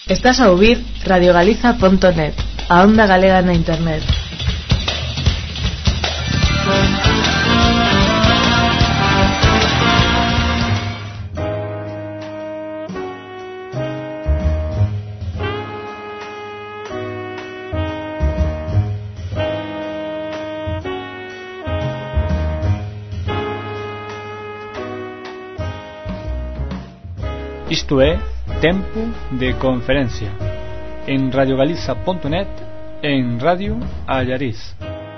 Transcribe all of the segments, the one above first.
Estás a ouvir radiogaliza.net, a onda galega na internet. Isto é Tempo de Conferencia en radiogaliza.net e en Radio Allariz.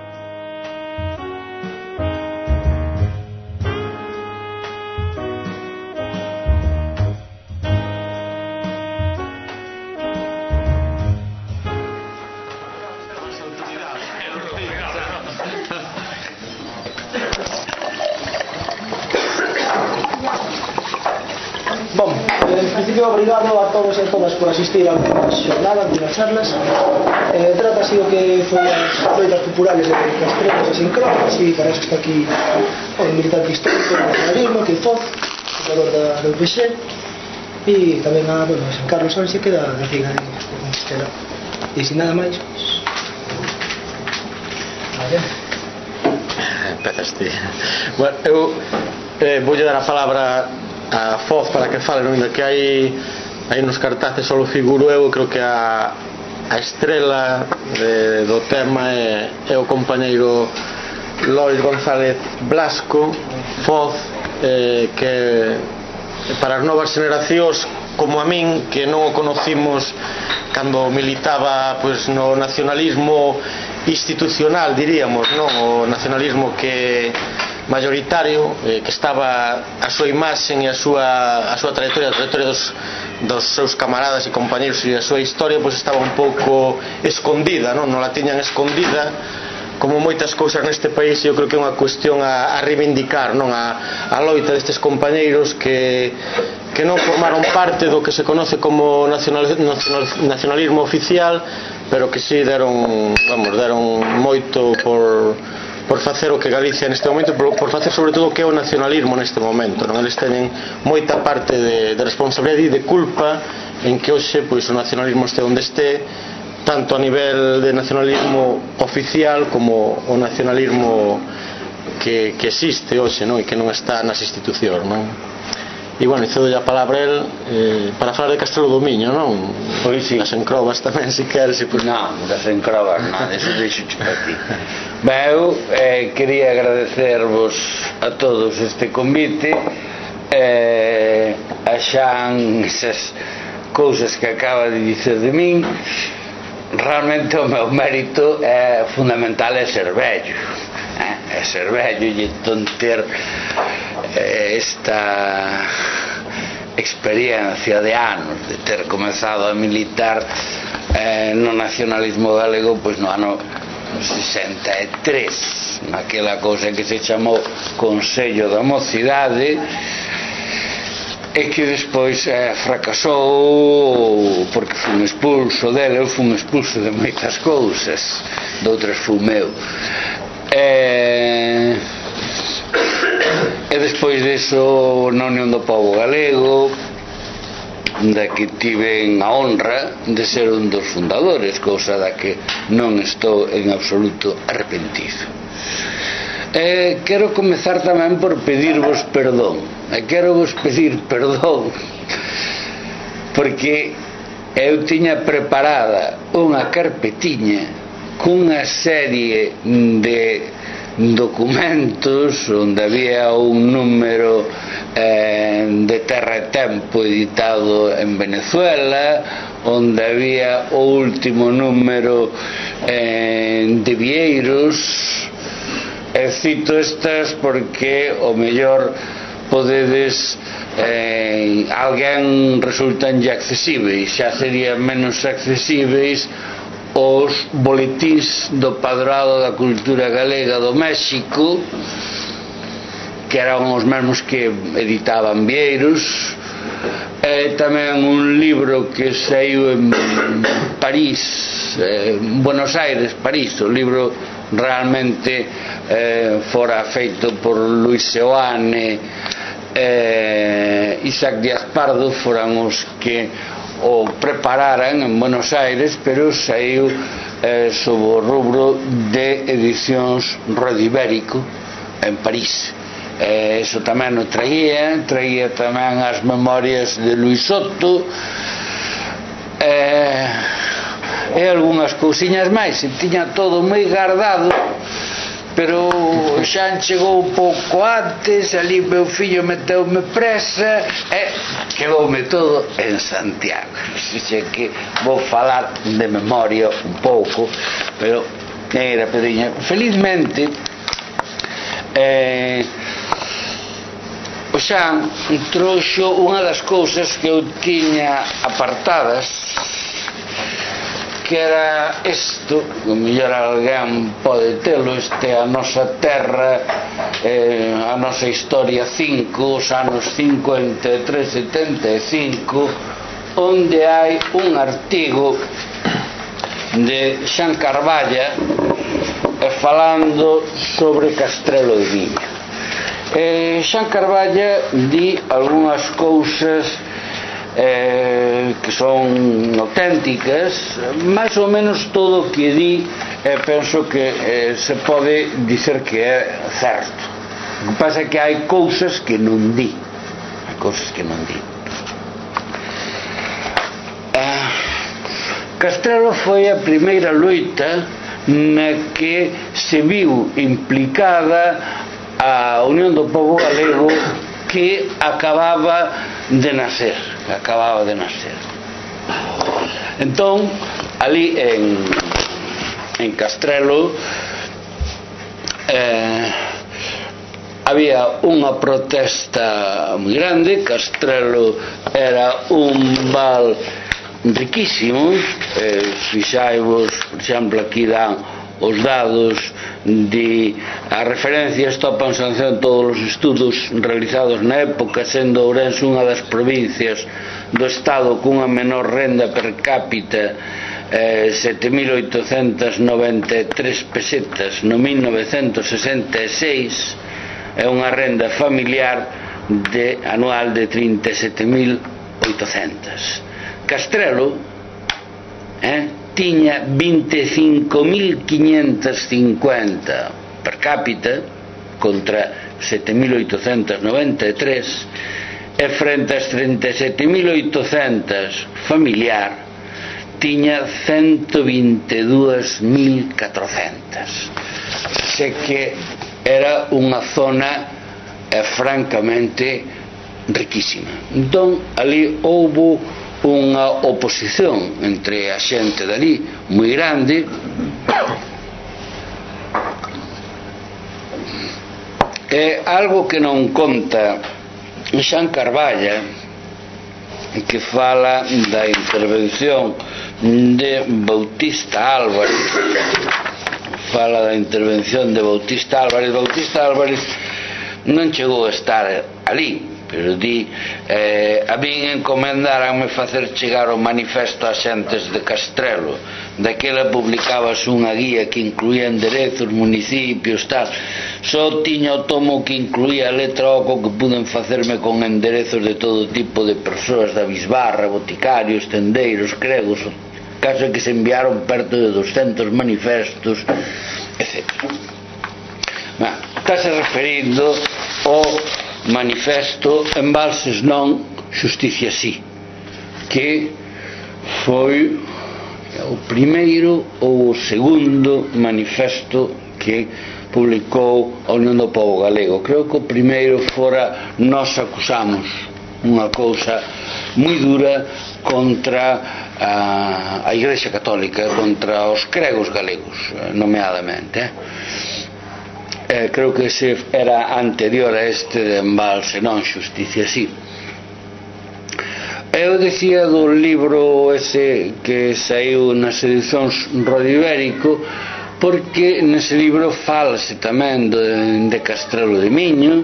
Obrigado a todos e a todas por asistir a unha xornada, a unhas charlas. Trátase o que foi as feitas populares de Castrelos e Sincrovas, e para eso está aquí o militante histórico do nacionalismo, que é Foz, fundador da UPC, e tamén a San Carlos Ansia, que da Ciga de Compostela. E sin nada máis, empezaste. Bueno, eu voulle dar a palabra a Foz para que fale, non? Que hai nos cartaces só figuro eu, creo que a estrela do tema é o compañeiro Lois González Blasco. Foz, que para as novas generacións como a min, que non o conocimos cando militaba pois, no nacionalismo institucional, diríamos, non? O nacionalismo que mayoritario, que estaba a súa imaxen e a súa trayectoria, a trayectoria dos seus camaradas e compañeros e a súa historia, pois estaba un pouco escondida, non la tiñan escondida, como moitas cousas neste país. Eu creo que é unha cuestión a reivindicar, non? A loita destes compañeiros que non formaron parte do que se conoce como nacionalismo oficial, pero que si deron moito por facer o que Galicia neste momento, por facer sobre todo o que é o nacionalismo neste momento, non? Eles teñen moita parte de responsabilidade e de culpa en que hoxe pois, o nacionalismo este onde este, tanto a nivel de nacionalismo oficial como o nacionalismo que existe hoxe, non? E que non está nas institucións, non? E bueno, cedo a palabra a el para falar de Castrelo do Miño, non? Pois sí. Das Encrobas tamén, se queres. Pues... Non, das Encrobas, non, eso deixo para ti. Ben, eu quería agradecervos a todos este convite, a Xan esas cousas que acaba de dicer de min. Realmente o meu mérito é fundamental, é ser vello, é ser vello e entón ter esta experiencia de anos de ter comezado a militar no nacionalismo galego pois no ano 63, naquela cousa que se chamou Consello da Mocidade, e que despois fracasou porque fun expulso dele. Eu fun expulso de moitas cousas, de outras fun meu, e despois disso na Unión do Pobo Galego, da que tiven a honra de ser un dos fundadores, cousa da que non estou en absoluto arrepentido. Quero comezar tamén por pedirvos perdón. Quero vos pedir perdón porque eu tiña preparada unha carpetiña cunha serie de documentos onde había un número de Terra e Tempo editado en Venezuela, onde había o último número de Vieiros. Cito estas porque o mellor podedes alguén resultan ya accesíveis, xa serían menos accesíveis os boletís do Padrado da Cultura Galega do México, que eran os mesmos que editaban Vieiros, e tamén un libro que saiu en París, Buenos Aires, París. O libro realmente fora feito por Luis Seoane, Isaac Díaz Pardo, foran os que o prepararan en Buenos Aires, pero saiu sob o rubro de edicións Radio Ibérico en París. Eso tamén o traía tamén as memorias de Luis Soto e algunhas cousiñas máis, e tiña todo moi guardado, pero xa chegou un pouco antes, ali meu fillo meteume presa e quedoume todo en Santiago. Xe que vou falar de memoria un pouco, pero era Pedriña. Felizmente o Xan trouxo unha das cousas que eu tiña apartadas, que era isto, o mellor alguén pode telo, este A Nosa Terra, A Nosa Historia 5, os anos 53-75, onde hai un artigo de Xan Carballa falando sobre Castrelo de Miño. Xan Carballa di algunhas cousas que son auténticas, máis ou menos todo o que di penso que se pode dizer que é certo. O que pasa é que hai cousas que non di, Castrelo foi a primeira loita na que se viu implicada a Unión do Pobo Galego, que acababa de nacer. Entón, ali en Castrelo había unha protesta moi grande. Castrelo era un val riquísimo, fixaivos, por exemplo, aquí dan os dados de as referencias, topanse en todos os estudos realizados na época, sendo Ourense unha das provincias do estado cunha menor renda per cápita, 7.893 pesetas no 1966, é unha renda familiar anual de 37.800. Castrelo tiña 25.550 per cápita contra 7.893, e frente ás 37.800 familiar tiña 122.400. Sei que era unha zona francamente riquísima. Entón ali houbo unha oposición entre a xente dali moi grande, e algo que non conta Xan Carballa, que fala da intervención de Bautista Álvarez. Bautista Álvarez non chegou a estar ali, pero di, a min encomendaranme facer chegar o manifesto a xentes de Castrelo. Daquela publicabas unha guía que incluía enderezos, municipios, tal. Só tiña o tomo que incluía a letra oco, que puden facerme con enderezos de todo tipo de persoas da bisbarra, boticarios, tendeiros, cregos, caso que se enviaron perto de 200 manifestos, etc. Estás referindo ao manifesto Embalses non, Xusticia si, que foi o primeiro ou o segundo manifesto que publicou a Unión do Pobo Galego. Creo que o primeiro fora Nós Acusamos, unha cousa moi dura contra a Igrexa Católica, contra os cregos galegos, nomeadamente. Creo que ese era anterior a este de Embalse non, Xusticia si. Eu dicía do libro ese que saiu nas edicións Radio Ibérico, porque nese libro falase tamén de Castrelo de Miño.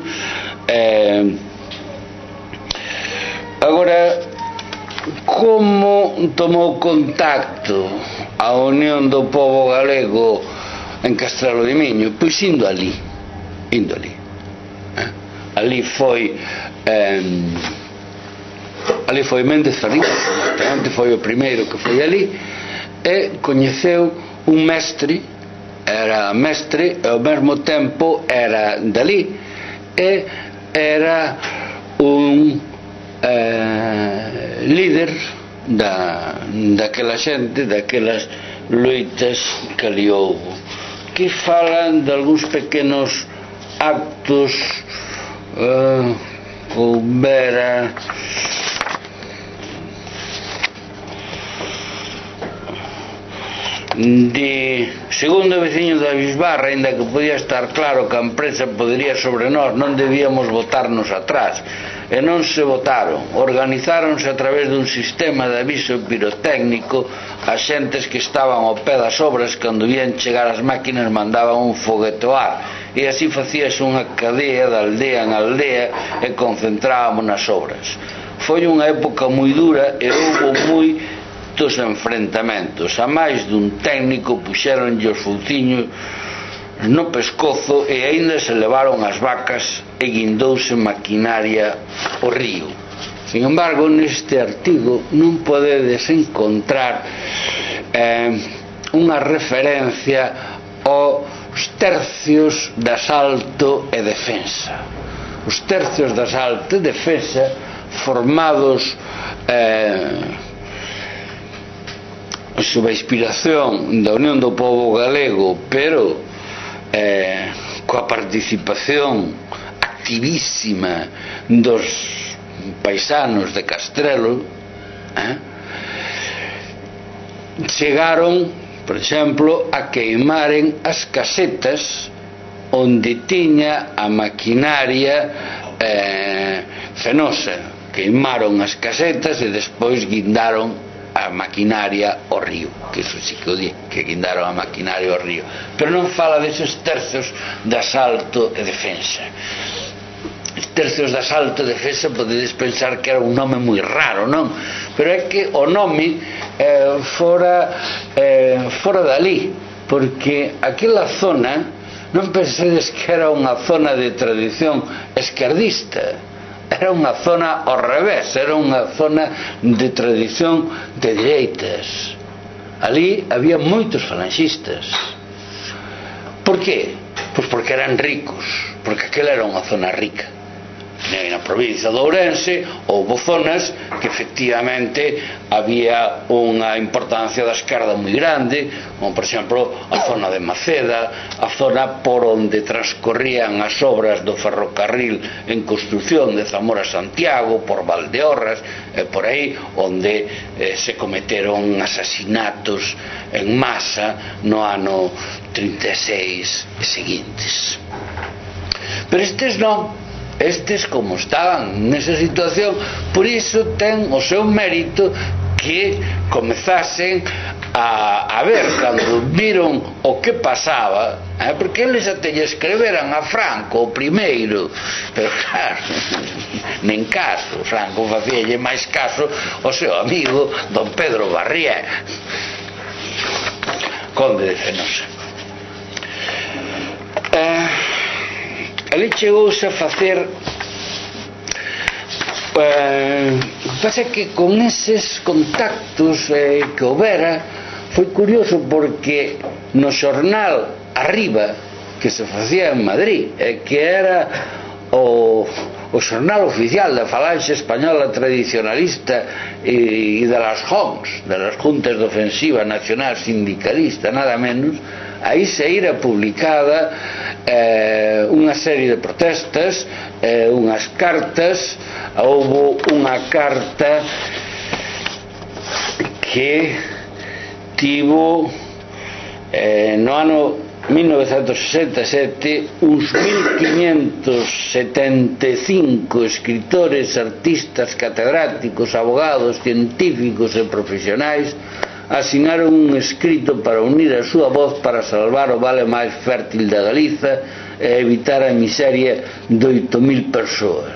Agora, como tomou contacto a Unión do Pobo Galego en Castrelo de Miño? Pois indo ali. Ali foi ali foi Méndez Feliz, foi o primeiro que foi ali, e coñeceu un mestre, era mestre e ao mesmo tempo era dali, e era un líder daquela xente, daquelas loitas que ali houve, que falan de algúns pequenos actos houbera de segundo veciño da Bisbarra, ainda que podía estar claro que a empresa podería sobre nós, non debíamos botarnos atrás, e non se botaron. Organizáronse a través dun sistema de aviso pirotécnico. As xentes que estaban ao pé das obras, cando vían chegar as máquinas, mandaban un foguetoar, e así facíase unha cadea de aldea en aldea e concentrábamos nas obras. Foi unha época moi dura e houve moitos enfrentamentos. A máis dun técnico puxéronlle os fouciños no pescozo e aínda se levaron as vacas e guindouse maquinaria ao río. Sin embargo, neste artigo non podedes encontrar unha referencia aos tercios de asalto e defensa. Os tercios de asalto e defensa formados sob a inspiración da Unión do Pobo Galego, pero coa participación activísima dos paisanos de Castrelo, chegaron, por exemplo, a queimaren as casetas onde tiña a maquinaria fenosa. Queimaron as casetas e despois guindaron a maquinaria ao río, que iso sí que o di, que guindaron a maquinaria ao río, pero non fala deses tercios de asalto e defensa. Os tercios de asalto e defensa podedes pensar que era un nome moi raro, non? Pero é que o nome fora dali, porque aquela zona non pensedes que era unha zona de tradición esquerdista. Era unha zona ao revés, era unha zona de tradición de dereitas. Ali había moitos falanxistas. Por qué? Pois porque eran ricos, porque aquela era unha zona rica. Na provincia de Ourense houve zonas que efectivamente había unha importancia da esquerda moi grande, como por exemplo a zona de Maceda, a zona por onde transcorrían as obras do ferrocarril en construción de Zamora a Santiago, por Valdeorras, por aí onde se cometeron asasinatos en masa no ano 36 e seguintes. Pero estes non. Estes, como estaban nesa situación, por iso ten o seu mérito que comezasen a ver, cando viron o que pasaba, porque eles até lle escreveran a Franco o primeiro, pero claro, nen caso. Franco facíalle máis caso ao seu amigo don Pedro Barrié, conde de Fenosa. Ali chegouse a facer pasa que con eses contactos que houbera foi curioso, porque no xornal Arriba, que se facía en Madrid, que era o xornal oficial da falanxe española tradicionalista e de las JONS, de las Juntas de Ofensiva Nacional Sindicalista, nada menos, aí saíra publicada unha serie de protestas, unhas cartas. Houve unha carta que tivo no ano 1967 uns 1575 escritores, artistas, catedráticos, abogados, científicos e profesionais asinaron un escrito para unir a súa voz para salvar o vale máis fértil da Galiza e evitar a miseria de 8.000 persoas.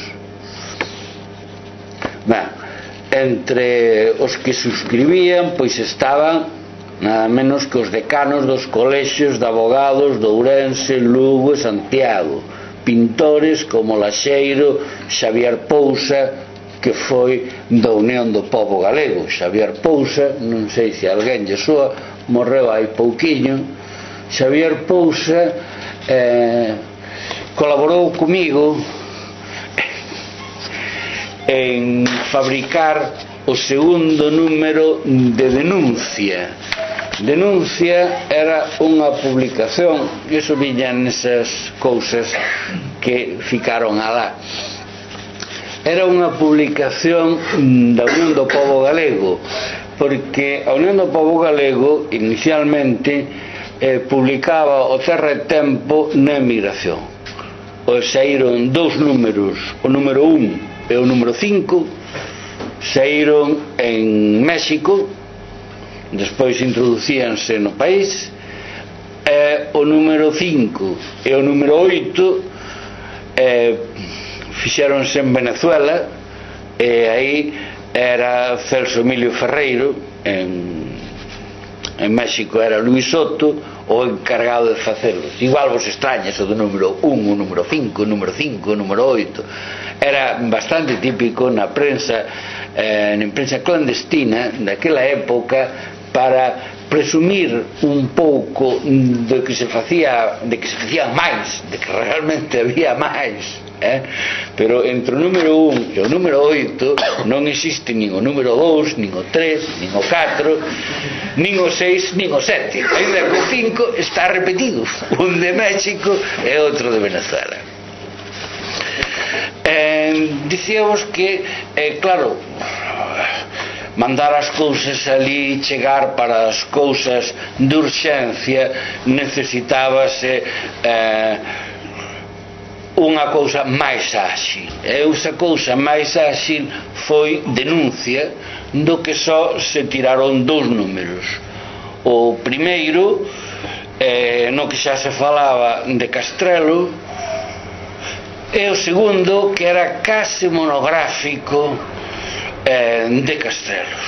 Entre os que suscribían pois estaban nada menos que os decanos dos colexios de abogados de Ourense, Lugo e Santiago, pintores como Laxeiro, Xavier Pousa que foi da Unión do Pobo Galego. Xavier Pousa, non sei se alguén lle soa, morreu hai pouquiño. Xavier Pousa colaborou comigo en fabricar o segundo número de Denuncia. Denuncia era unha publicación, iso viña nesas cousas que ficaron alá. Era unha publicación da Unión do Pobo Galego, porque a Unión do Pobo Galego inicialmente publicaba o Terra e Tempo na emigración. Saíron dous números, o número 1 e o número 5, saíron en México, despois introducíanse no país, o número 5 e o número 8 fixéronse en Venezuela, e aí era Celso Emilio Ferreiro, en México era Luis Soto o encargado de facelos. Igual vos extraña eso do número 1, o número 5, o número 5, o número 8. Era bastante típico na prensa clandestina daquela época, para presumir un pouco de que se facían máis, de que realmente había máis, pero entre o número 1 e o número 8 non existe nin o número 2, nin o 3, nin o 4, nin o 6, nin o 7. Ainda que o 5 está repetido, un de México e outro de Venezuela. Dicíamos que, claro, mandar as cousas ali, chegar para as cousas de urxencia, necesitábase unha cousa máis áxil. E esa cousa máis áxil foi Denuncia, do que só se tiraron dous números. O primeiro, no que xa se falaba de Castrelo, e o segundo, que era case monográfico, de Castrelos.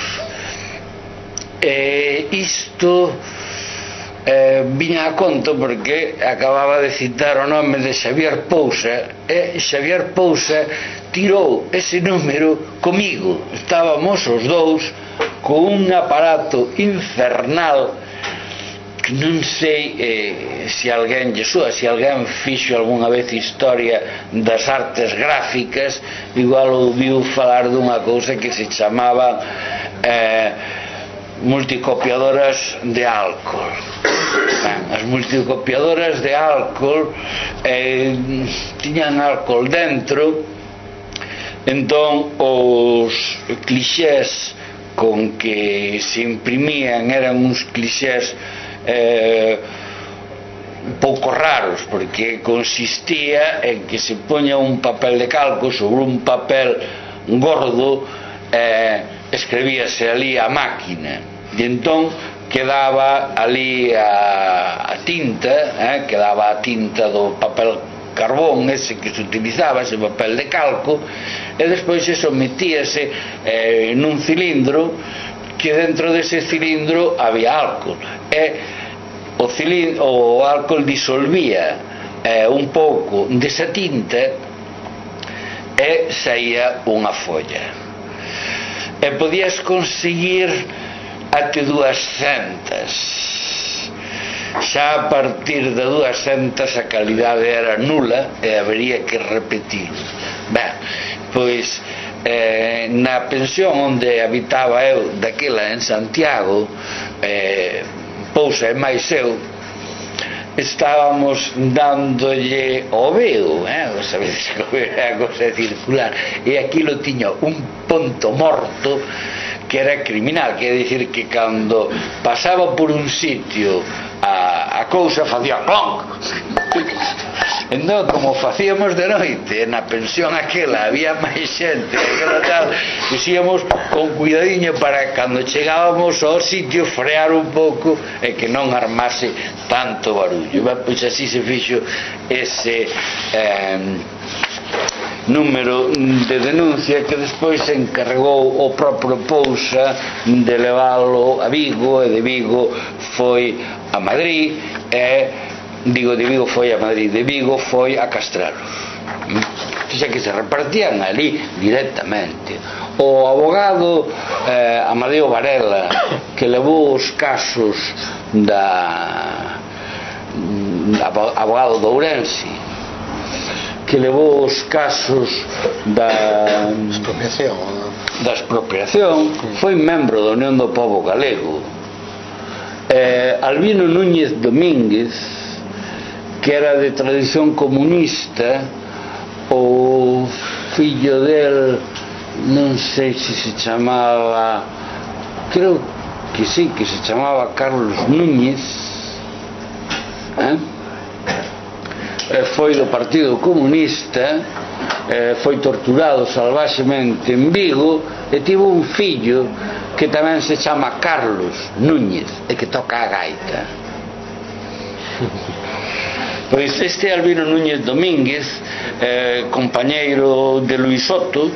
Isto viña a conto porque acababa de citar o nome de Xavier Pousa, e Xavier Pousa tirou ese número comigo. Estábamos os dous con un aparato infernal que non sei se alguén lle soa, se alguén fixo algunha vez historia das artes gráficas, igual ouviu falar dunha cousa que se chamaba multicopiadoras de álcool. As multicopiadoras de álcool tiñan álcool dentro, entón os clixés con que se imprimían eran uns clixés un pouco raros, porque consistía en que se poña un papel de calco sobre un papel gordo, escribíase ali a máquina, e entón quedaba ali a tinta, quedaba a tinta do papel carbón ese que se utilizaba, ese papel de calco, e despois eso metíase nun cilindro, que dentro dese cilindro había álcool, e o álcool disolvía un pouco desa tinta e saía unha folla, e podías conseguir até 200. Xa a partir de 200 a calidade era nula e habería que repetir. Ben, pois na pensión onde habitaba eu daquela en Santiago, Pousa e máis eu estábamos dándolle o veo, sabedes que a cosa circular, e aquilo tiña un ponto morto que era criminal, quer dicir que cando pasaba por un sitio a cousa facía clonk. Entón, como facíamos de noite na pensión aquela, había máis xente, pusíamos con cuidadiño para cando chegábamos ao sitio frear un pouco e que non armase tanto barullo. Pois así se fixo ese número de Denuncia, que despois se encarregou o propio Pousa de leválo a Vigo, e de Vigo foi a Madrid, de Vigo foi a Madrid, de Vigo foi a Castrelos. que xa que se repartían ali directamente. O abogado Amadeo Varela, que levou os casos abogado de Ourense, que levou os casos da expropiación, foi membro da Unión do Pobo Galego. Albino Núñez Domínguez, que era de tradición comunista, o fillo del, non sei se se chamaba, creo que sí, que se chamaba Carlos Núñez, foi do Partido Comunista, foi torturado salvaxemente en Vigo e tivo un fillo que tamén se chama Carlos Núñez e que toca a gaita. Pois este Albino Núñez Domínguez, compañeiro de Luis Soto,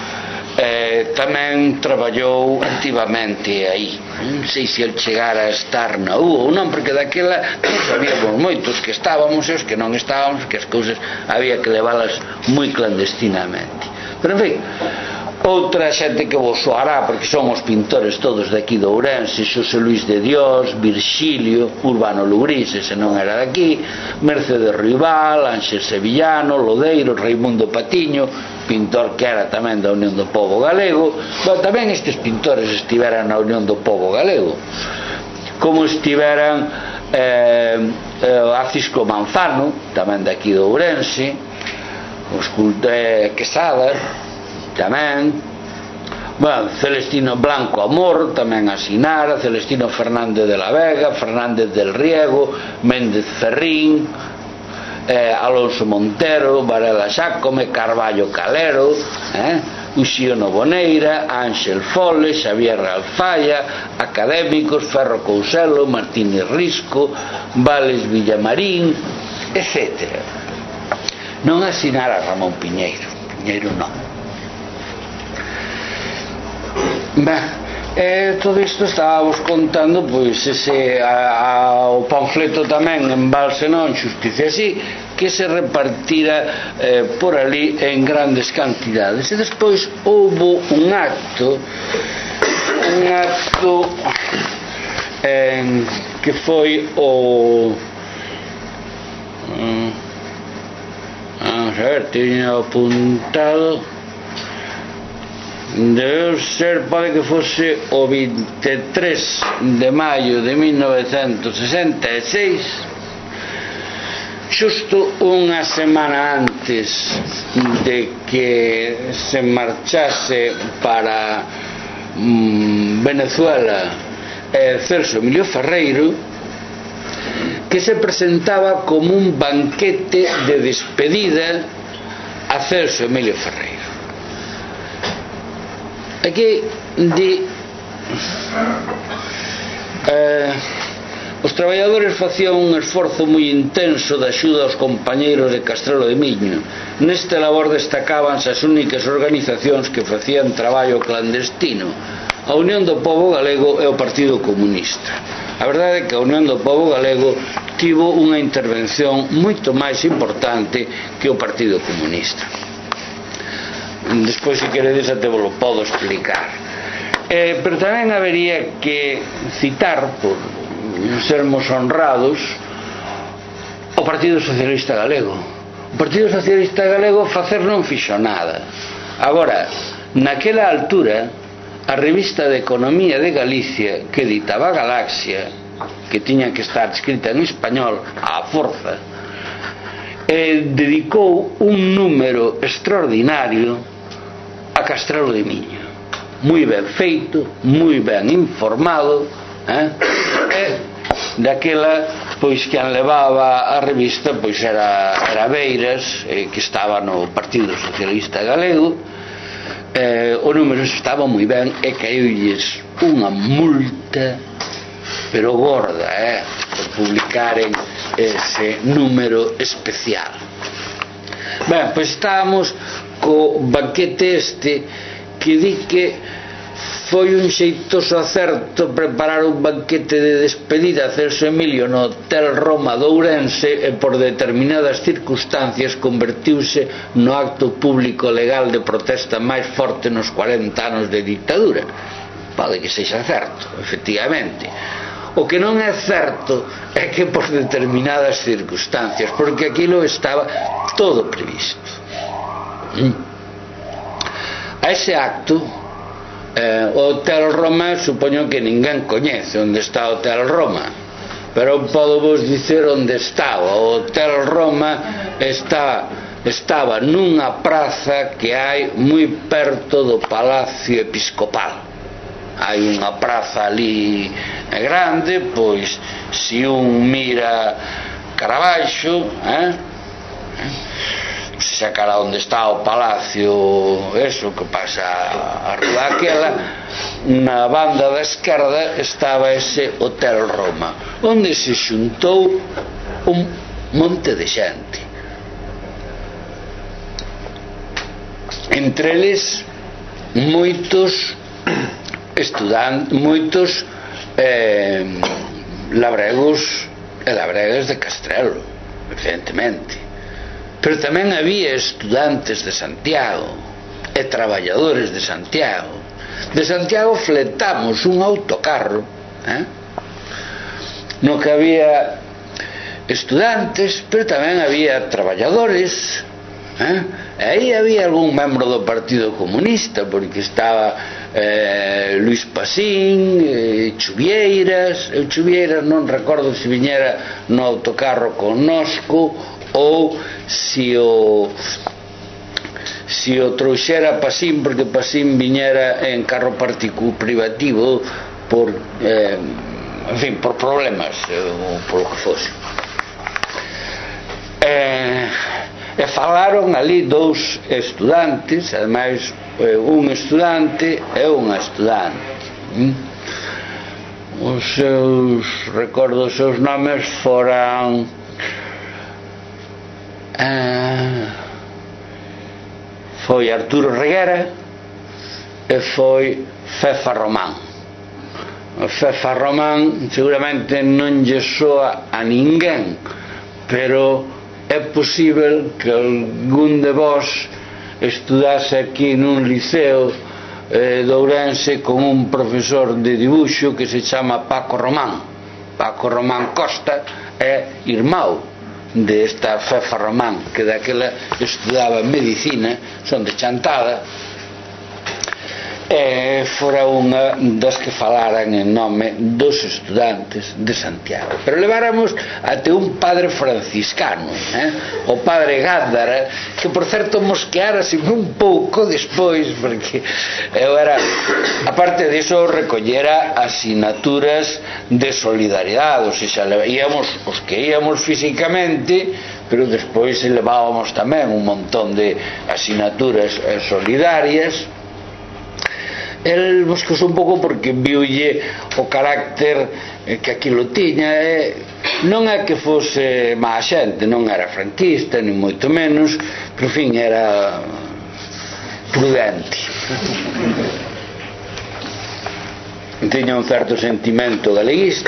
tamén traballou activamente aí. Non sei se el chegara a estar na U ou non, porque daquela non sabíamos moitos que estábamos e os que non estábamos, que as cousas había que leválas moi clandestinamente. Pero en fin, outra xente que vos soará, porque son os pintores todos de aquí de Ourense: Xosé Luis de Dios, Virxilio, Urbano Lugrís, ese non era de aquí, Mercedes Rival, Ángel Sevillano, Lodeiro, Raimundo Patiño, pintor que era tamén da Unión do Pobo Galego. Pero tamén estes pintores estiveran na Unión do Pobo Galego, como estiveran Acisco Manzano, tamén de aquí de Ourense, o escultor Quesada tamén, Celestino Blanco Amor tamén asinara, Celestino Fernández de la Vega, Fernández del Riego, Méndez Ferrín, Alonso Montero, Varela Xácome, Carballo Calero, Uxío Boneira, Ángel Fole, Xavier Alfaya, académicos: Ferro Couselo, Martínez Risco, Vales Villamarín, etc. Non asinara Ramón Piñeiro non. Todo isto estábamos contando, pois o panfleto tamén en Balsenón, Xusticia Así, que se repartira por ali en grandes cantidades. E despois houbo un acto que foi o vamos a ver, teño apuntado, debe ser, pode que fose o 23 de maio de 1966, xusto unha semana antes de que se marchase para Venezuela Celso Emilio Ferreiro, que se presentaba como un banquete de despedida a Celso Emilio Ferreiro. Aquí os traballadores facían un esforzo moi intenso de axuda aos compañeiros de Castrelo de Miño. Neste labor destacábanse as únicas organizacións que facían traballo clandestino: a Unión do Pobo Galego e o Partido Comunista. A verdade é que a Unión do Pobo Galego tivo unha intervención moito máis importante que o Partido Comunista. Despois, se queredes, até vos lo podo explicar. Pero tamén habería que citar, por sermos honrados, o Partido Socialista Galego. O Partido Socialista Galego facer non fixo nada. Agora, naquela altura, a revista de Economía de Galicia, que editaba Galaxia, que tiña que estar escrita en español á forza, dedicou un número extraordinario a Castrelo de Miño, moi ben feito, moi ben informado, daquela, pois, quen levaba a revista, pois, era Beiras, que estaba no Partido Socialista Galego. O número estaba moi ben e caíulles unha multa, pero gorda, por publicaren ese número especial. Ben, pois estábamos co banquete este, que di que foi un xeitoso acerto preparar un banquete de despedida a Celso Emilio no Hotel Roma de Ourense e por determinadas circunstancias convertiuse no acto público legal de protesta máis forte nos 40 anos de dictadura. Pode que sexa certo, efectivamente. O que non é certo é que por determinadas circunstancias, porque aquilo estaba todo previsto. A ese acto, o Hotel Roma, supoño que ninguén coñece onde está o Hotel Roma, pero podo vos dicer onde estaba. O Hotel Roma estaba nunha praza que hai moi perto do Palacio Episcopal. Hai unha praza ali grande, pois se un mira cara abaixo, se sacara onde está o palacio, eso que pasa a rúa aquela, na banda da esquerda estaba ese Hotel Roma, onde se xuntou un monte de xente, entre eles moitos estudantes, moitos labregos e labregas de Castrelo, evidentemente, pero tamén había estudantes de Santiago e traballadores de Santiago. De Santiago fletamos un autocarro no que había estudantes, pero tamén había traballadores, e aí había algún membro do Partido Comunista, porque estaba Luís Pasín, Chuvieiras. Eu Chuvieiras non recordo se viñera no autocarro connosco ou se o trouxera Pasín, porque Pasín viñera en carro privativo por en fin, por problemas ou polo que fose. E falaron ali dous estudantes, ademais un estudante e unha estudante. Recordo os seus nomes foran foi Arturo Reguera e foi Fefa Román. Fefa Román seguramente non lle soa a ninguén, pero é posible que algún de vós estudase aquí nun liceo de Ourense con un profesor de dibuixo que se chama Paco Román. Paco Román Costa é irmão desta Fefa Román, que daquela estudaba medicina, son de Chantada, e fora unha das que falaran en nome dos estudantes de Santiago. Pero leváramos até un padre franciscano, o padre Gándara, que por certo mosquearase un pouco despois, porque eu era, aparte diso, recollera asinaturas de solidaridade, ou seja, íamos os que íamos físicamente, pero despois levábamos tamén un montón de asinaturas solidarias. El buscou un pouco porque viulle o carácter que aquilo tiña, non é que fose má xente, non era franquista ni moito menos, pero en fin, era prudente, tiña un certo sentimento galeguista.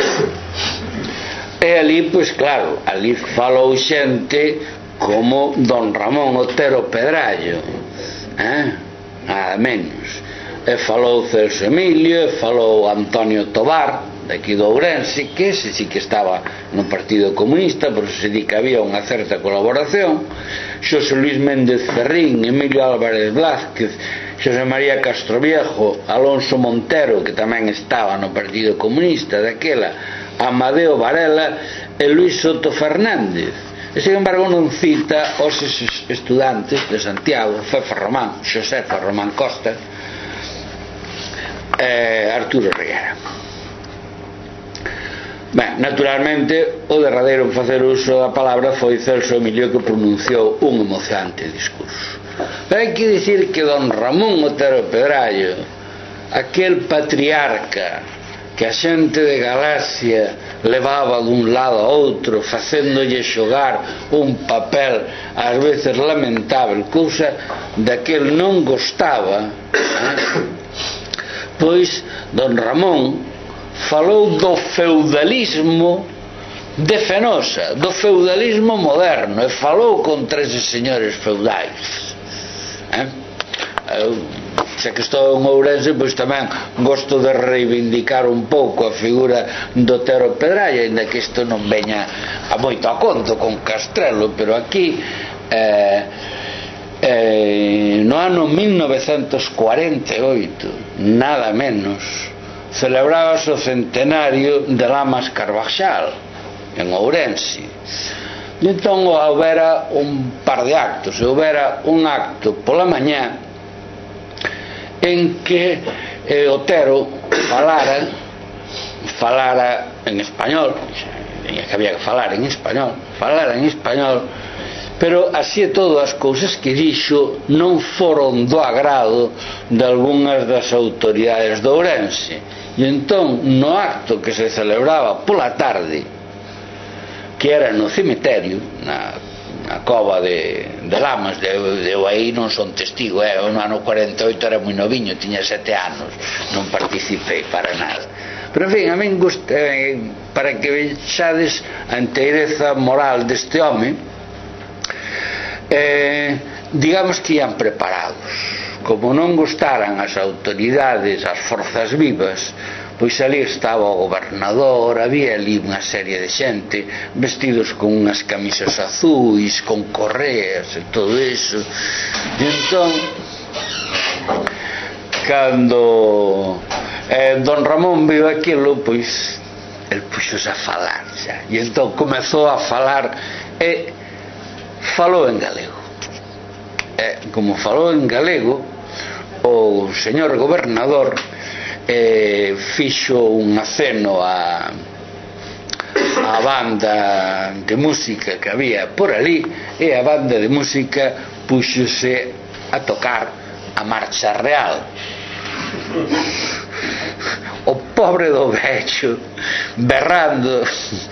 E ali, pois claro, ali falou xente como don Ramón Otero Pedrallo, nada menos. E falou Celso Emilio, e falou Antonio Tobar, daqui do Ourense, que ese sí que estaba no Partido Comunista, por eso se di que había unha certa colaboración. Xosé Luis Méndez Ferrín, Emilio Álvarez Blázquez, Xosé María Castroviejo, Alonso Montero, que tamén estaba no Partido Comunista daquela, Amadeo Varela e Luis Soto Fernández. E, sin embargo, non cita os estudantes de Santiago, Fefa Román, Josefa Román Costa, Arturo Reguera. Ben, naturalmente, o derradeiro en facer uso da palabra foi Celso Emilio, que pronunciou un emocionante discurso. Pero hai que dicir que don Ramón Otero Pedrallo, aquel patriarca que a xente de Galacia levaba dun lado a outro, facéndolle xogar un papel ás veces lamentable, cousa daquel non gostaba, pois don Ramón falou do feudalismo de Fenosa, do feudalismo moderno, e falou contra eses señores feudais. Xa que estou en Ourense, pois tamén gosto de reivindicar un pouco a figura do Otero Pedralla, ainda que isto non veña a moito a conto con Castrelo, pero aquí no ano 1948, nada menos, celebrábase o centenario de Lamas Carvajal en Ourense. E entón houbera un par de actos. Houbera un acto pola mañá en que Otero falara en español, que había que falar en español, pero así e todo as cousas que dixo non foron do agrado de algunhas das autoridades de Ourense. E entón no acto que se celebraba pola tarde, que era no cemiterio, na cova de Lamas, eu aí non son testigo, no ano 48 era moi noviño, tiña 7 anos, non participei para nada, pero en fin, a min gusta, para que vexades a enteireza moral deste home, digamos que ian preparados. Como non gustaran as autoridades, as forzas vivas, pois ali estaba o gobernador, había ali unha serie de xente vestidos con unhas camisas azuis, con correas e todo iso. E entón, cando don Ramón viu aquilo, pois el puxose a falar xa. E entón comezou a falar e falou en galego. Como falou en galego, o señor gobernador fixo un aceno a banda de música que había por ali, e a banda de música puxose a tocar a marcha real. O pobre do vello berrando,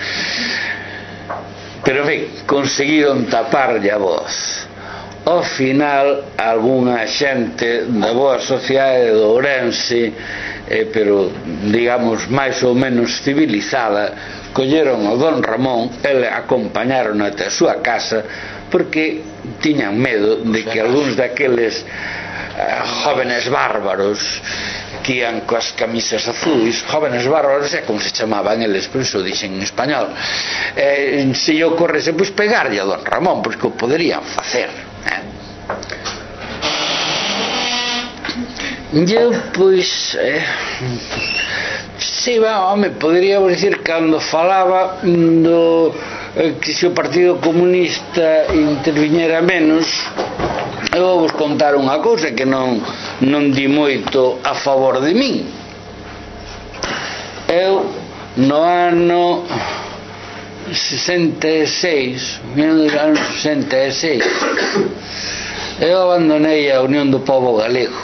pero en fin, conseguiron taparlle a voz. Ao final, algunha xente da boa sociedade de Ourense, pero digamos máis ou menos civilizada, colleron ao don Ramón e acompañaron até a súa casa, porque tiñan medo de que algúns daqueles jóvenes bárbaros que ian coas camisas azuis, jóvenes bárbaros é como se chamaban eles, por iso dixen en español, se lle ocorrese pois pegarlle a don Ramón, porque o poderían facer. Eu pois si, home, poderíamos dicir, cando falaba do que se o Partido Comunista interviñera menos, eu vou vos contar unha cousa que non di moito a favor de min. Eu no ano 66 eu abandonei a Unión do Pobo Galego,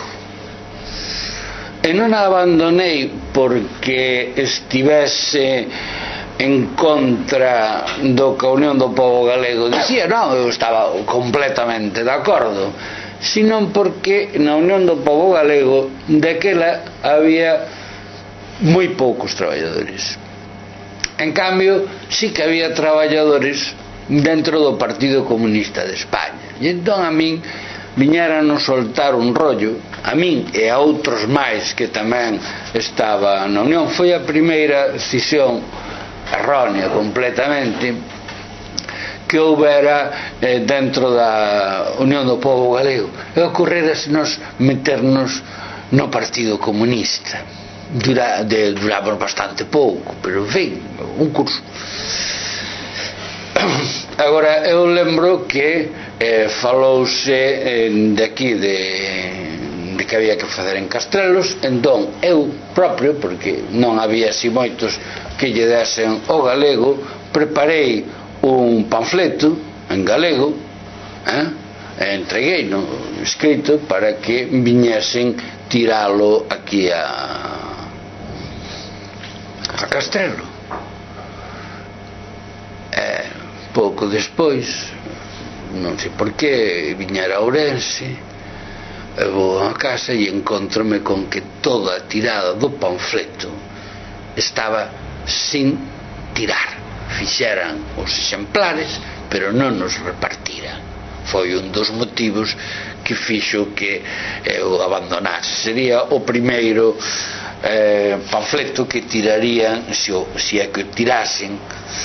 e non a abandonei porque estivese en contra do que a Unión do Pobo Galego dicía, non, eu estaba completamente de acordo, sino porque na Unión do Pobo Galego daquela había moi poucos traballadores. En cambio, sí que había traballadores dentro do Partido Comunista de España. E entón a min viñeran soltar un rollo, a min e a outros máis que tamén estaba na Unión. Foi a primeira decisión errónea completamente que houbera dentro da Unión do Pobo Galego, e ocorrera se nos meternos no Partido Comunista. Duramos bastante pouco, pero en fin, un curso. Agora, eu lembro que falouse de aquí de que había que facer en Castrelos. Entón eu propio, porque non había así moitos que lle desen o galego, preparei un panfleto en galego, entreguei no escrito para que viñesen tiralo aquí a Castrelo. Pouco despois, non sei por que, viñera a Ourense, eu vou a casa e encontrome con que toda a tirada do panfleto estaba sin tirar. Fixeran os exemplares, pero non nos repartiran. Foi un dos motivos que fixo que eu abandonase. Sería o primeiro panfleto que tirarían, se é que tirasen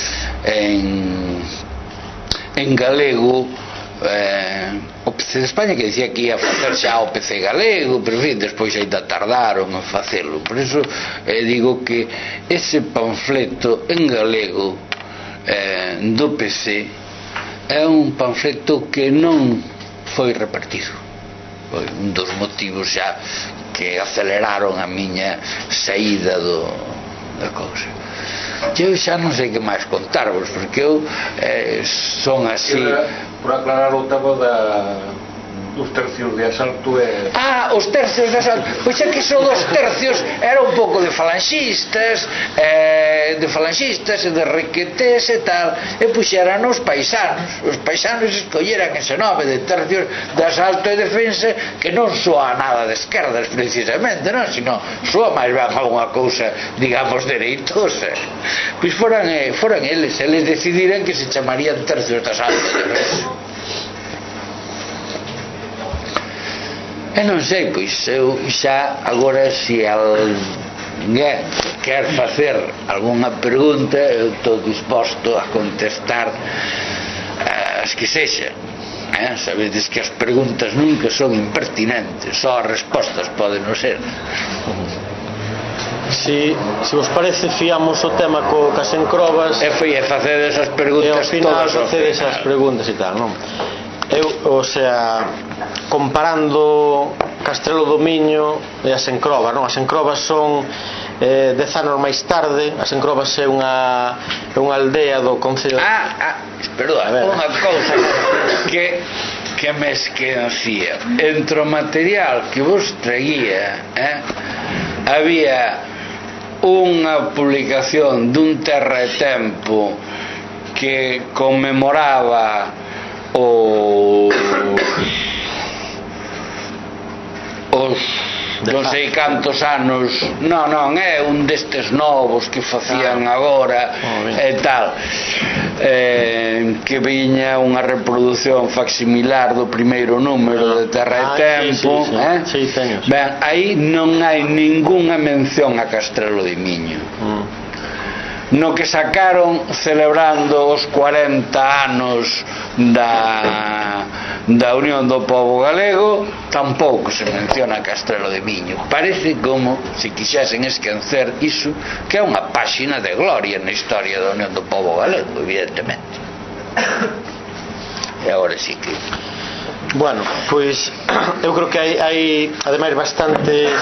en galego, o PC de España, que dicía que ia facer xa o PC galego, pero en fin, despois ainda tardaron en facelo. Por iso digo que ese panfleto en galego do PC é un panfleto que non foi repartido. Foi un dos motivos xa que aceleraron a miña saída da cousa. Eu xa non sei que máis contarvos, porque eu son así. Por aclarar o tema dos tercios de asalto os tercios de asalto, pois é que iso dos tercios era un pouco de falanxistas e de requetés e tal, e puxeran os paisanos escolleran ese nome de tercios de asalto e defensa, que non soa nada de esquerdas precisamente, non? Sino soa máis ben a unha cousa, digamos, dereitosa. Pois foran eles decidiran que se chamarían tercios de asalto e defensa. E non sei, pois eu xa agora, se alguén quer facer algunha pregunta, eu estou disposto a contestar as que sexa. Sabedes que as preguntas nunca son impertinentes, só as respostas poden non ser. Se vos parece, fiamos o tema cas encrobas e foi a facer esas preguntas, e ao final facer esas preguntas e tal, non? Eu, o sea, comparando Castrelo do Miño e as encrobas, non? As encrobas son 10 anos máis tarde. As encrobas é unha aldea do concello. Perdón, unha cousa que me esquecía. Entre o material que vos traía había unha publicación dun Terra e Tempo que conmemoraba os non sei cantos anos, non é un destes novos que facían agora e tal, que viña unha reproducción facsimilar do primeiro número de Terra e Tempo. Sí, ben, aí non hai ningunha mención a Castrelo de Miño. No que sacaron celebrando os 40 anos da Unión do Pobo Galego, tampouco se menciona Castrelo de Miño. Parece como se quixesen esquecer iso, que é unha páxina de gloria na historia da Unión do Pobo Galego, evidentemente. E agora sí que... Bueno, pois eu creo que hai ademais bastantes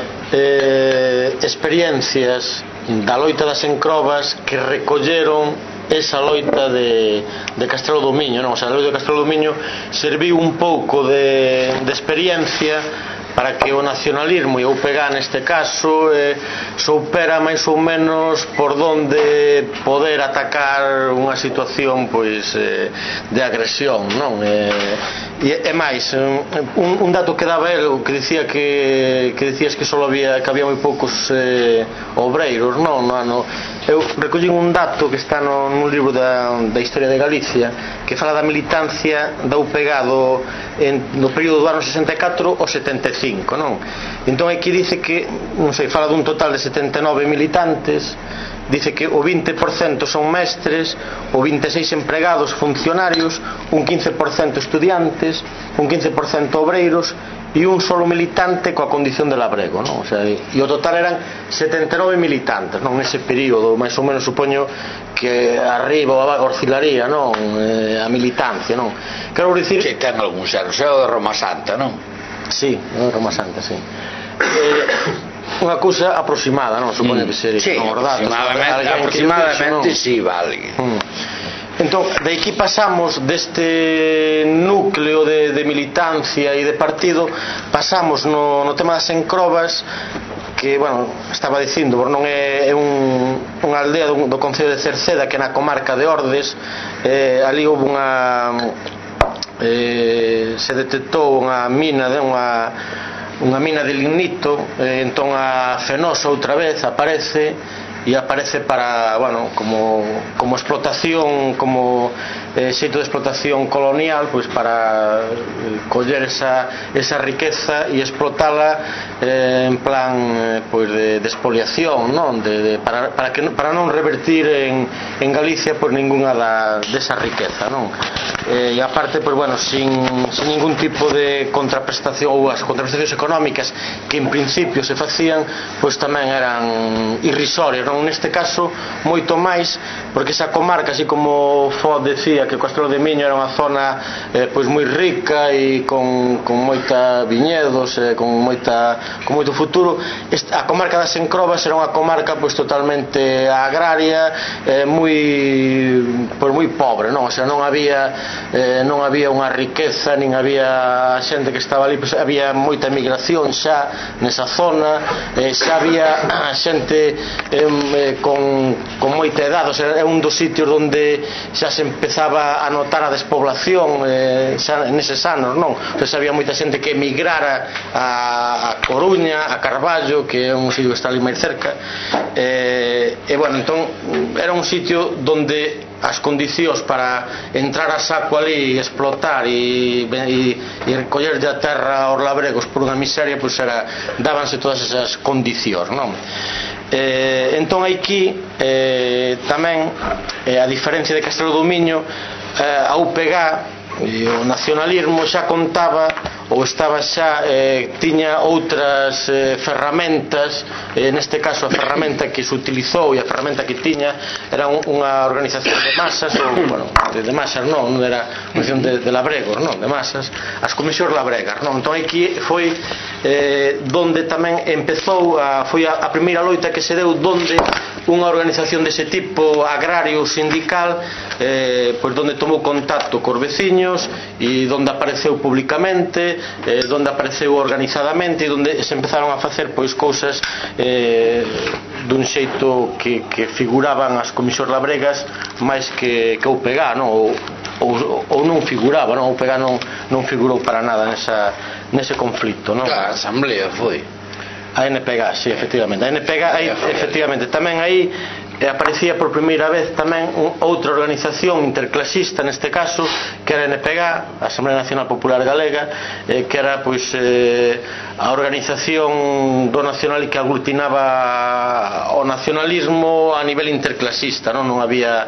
experiencias da loita das encrobas que recolleron esa loita de Castrelo do Miño, non? O sea, a loita de Castrelo do Miño serviu un pouco de experiencia para que o nacionalismo e o UPG neste caso soupera máis ou menos por donde poder atacar unha situación pois de agresión, non? E máis, un dato que daba el, que dicía que dicías que só había moi poucos obreiros, non? Eu recollín un dato que está nun libro da historia de Galicia, que fala da militancia da UPG no período do ano 64 ao 75, non? Entón aquí dice que, non sei, fala dun total de 79 militantes, dice que o 20% son mestres, o 26% empregados, funcionarios, un 15% estudiantes, un 15% obreiros e un solo militante coa condición de labrego, non? O sea, e o total eran 79 militantes, non? Nese período, máis ou menos supoño que arriba oscilaría, non? A militancia, non? Quero dicir... Si, ten algún xero, xero de Roma Santa, non? Sí, de Roma Santa, sí. Unha cousa aproximada, non? Supoño que sería. Sí, aproximadamente sí, vale. Entón, de aquí pasamos deste núcleo de militancia e de partido, pasamos no tema das encrobas, que, bueno, estaba dicindo, non é unha aldea do concello de Cerceda, que é na comarca de Ordes. Ali houve se detectou unha mina de lignito, entón a Fenosa outra vez aparece para, bueno, como explotación, como xeito de explotación colonial, pois para coller esa riqueza e explotala en plan pois de expoliación, non? Para non revertir en Galicia pois ningunha desa riqueza, non? E aparte, pois bueno, sin ningún tipo de contraprestación, ou as contraprestacións económicas que en principio se facían, pois tamén eran irrisorias, non? Neste caso moito máis, porque esa comarca, así como Foz decía que o Castelo de Miño era unha zona pois moi rica e con moita viñedos, con moito futuro, a comarca das Encrobas era unha comarca pois totalmente agraria, moi pobre, non? O sea, non había unha riqueza, nin había xente que estaba ali, pois había moita migración xa nesa zona, xa había xente con moita edad, o sea, é un dos sitios onde xa se empezaba a notar a despoblación xa neses anos, non? O sea, había moita xente que emigrara a Coruña, a Carballo, que é un sitio que está ali máis cerca, e bueno, entón era un sitio onde as condicións para entrar a saco ali e explotar e recoller a terra aos labregos por unha miseria, pois dábanse todas esas condicións, non? Entón aquí tamén, a diferencia de Castelo do Miño, a UPG e o nacionalismo xa contaba ou estaba xa tiña outras ferramentas, neste caso a ferramenta que se utilizou e a ferramenta que tiña era unha organización de masas, ou, bueno, de masas non era unha organización de labregos, non, de masas, as comisións labregas, non? Entón aquí foi donde tamén empezou foi a primeira loita que se deu, donde unha organización dese tipo agrario sindical pois donde tomou contacto cos veciños e donde apareceu públicamente, donde apareceu organizadamente, e donde se empezaron a facer pois cousas dun xeito que figuraban as comisións labregas máis que o UPG, non? Ou non figuraba, non? O UPG non figurou para nada nese conflito, non? Claro, a asamblea foi a NPG, sí, efectivamente. A NPG, efectivamente, tamén aí aparecía por primeira vez tamén outra organización interclasista, neste caso, que era a NPG, a Asamblea Nacional Popular Galega, que era pois a organización do nacional que aglutinaba o nacionalismo a nivel interclasista, non había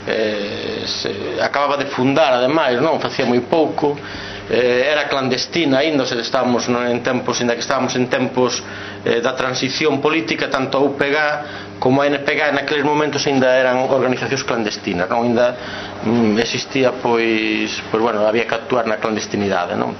acababa de fundar, ademais, non facía moi pouco, era clandestina aínda, se estábamos en tempos da transición política, tanto a UPG como a NPG naqueles momentos aínda eran organizacións clandestinas, non? Aínda existía pois bueno, había que actuar na clandestinidade, non?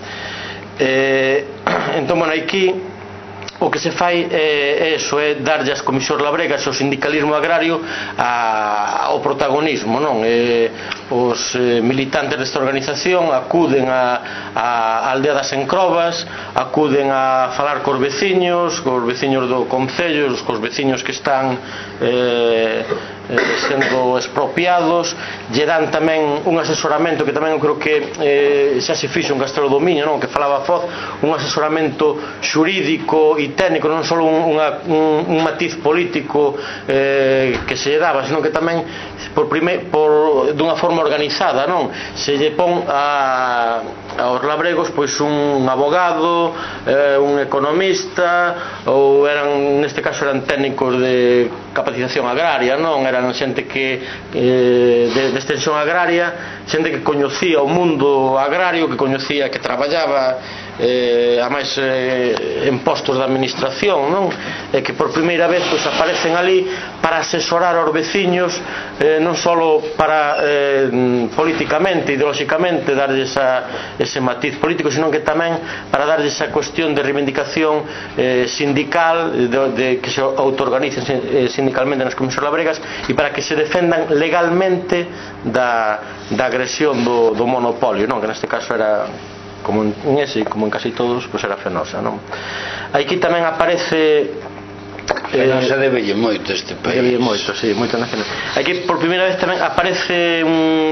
Entón, bueno, aquí o que se fai é darlle as comisións labregas e o sindicalismo agrario ao protagonismo, non? Os militantes desta organización acuden á aldea das Encrobas, acuden a falar cos veciños do concello, cos veciños que están sendo expropiados, lle dan tamén un asesoramento que tamén eu creo que xa se fixo en Castelo do Miño, non? Que falaba Foz, un asesoramento xurídico e técnico, non só un matiz político que se lle daba, sino que tamén dunha forma organizada, non? Se lle pon aos labregos pois un abogado, un economista, ou neste caso eran técnicos de capacitación agraria, non? Eran xente que de extensión agraria, xente que coñecía o mundo agrario, que coñecía, que traballaba a máis en postos de administración, non? E que por primeira vez pois aparecen ali para asesorar aos veciños, non só para políticamente, ideolóxicamente darlles ese matiz político, sino que tamén para darlles esa cuestión de reivindicación sindical, de que se autoorganicen sindicalmente nas comisións labregas, e para que se defendan legalmente da agresión do monopolio, non? Que neste caso era, como en ese e como en casi todos, pois era Fenosa, non? Aquí tamén aparece Fenosa debelle moito este país. Debelle moito, sí, moito nacional. Aquí por primeira vez tamén aparece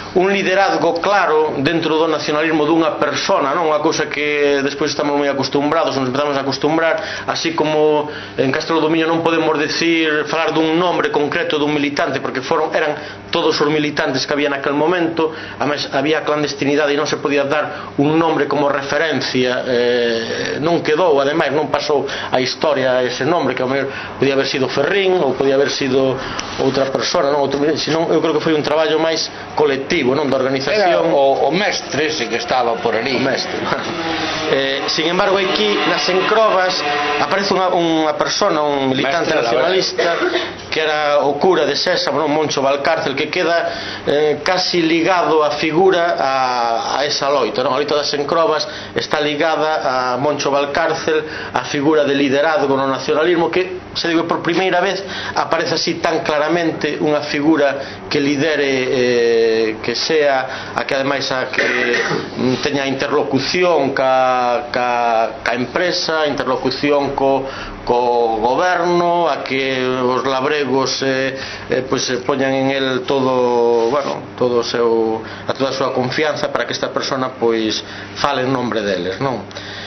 un liderazgo claro dentro do nacionalismo dunha persona, non? Unha cousa que despois estamos moi acostumbrados, nos empezamos a acostumbrar, así como en Castelo do Miño non podemos falar dun nombre concreto dun militante, porque eran todos os militantes que había naquel momento, además había clandestinidade e non se podía dar un nombre como referencia, non quedou, ademais non pasou a historia ese nombre, que ao mellor podía haber sido Ferrín ou podía haber sido outra persona, non? Senón, eu creo que foi un traballo máis colectivo, non, da organización. Era o mestre ese que estaba por ali. O mestre. Sin embargo, aquí nas encrobas aparece unha persona, un militante nacionalista, que era o cura de Sésamo, non, Moncho Valcárcel, que queda casi ligado a figura a esa loita, non? A loita das encrobas está ligada a Moncho Valcárcel, a figura de liderazgo no nacionalismo, que se digo por primeira vez aparece así tan claramente unha figura que lidere, que sea a que ademais a que teña interlocución ca empresa, interlocución co goberno, a que os labregos pois poñan en el todo, bueno, todo a toda a súa confianza para que esta persona pois fale en nombre deles, non?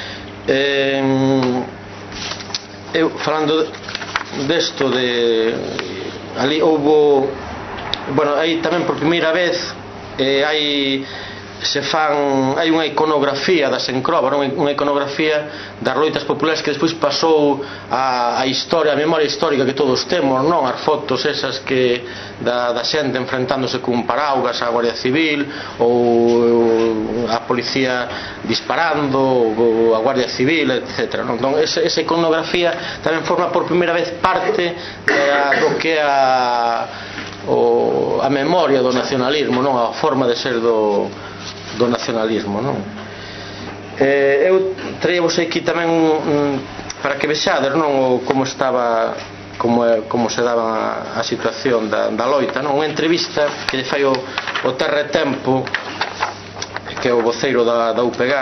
Eu falando desto de ali houbo, bueno, aí tamén por primeira vez hai unha iconografía das encrobas, unha iconografía das loitas populares que despois pasou a historia, a memoria histórica que todos temos, non? As fotos esas que da xente enfrentándose cun paraugas á Guardia Civil, ou a policía disparando, ou a Guardia Civil, etc. Entón, esa iconografía tamén forma por primeira vez parte do que é a memoria do nacionalismo, non? A forma de ser do nacionalismo, non? Eu traíavos aquí tamén para que vexades, non, como estaba, como se daba a situación da loita, non? Unha entrevista que lle fai o Terra e Tempo, que é o voceiro da UPG,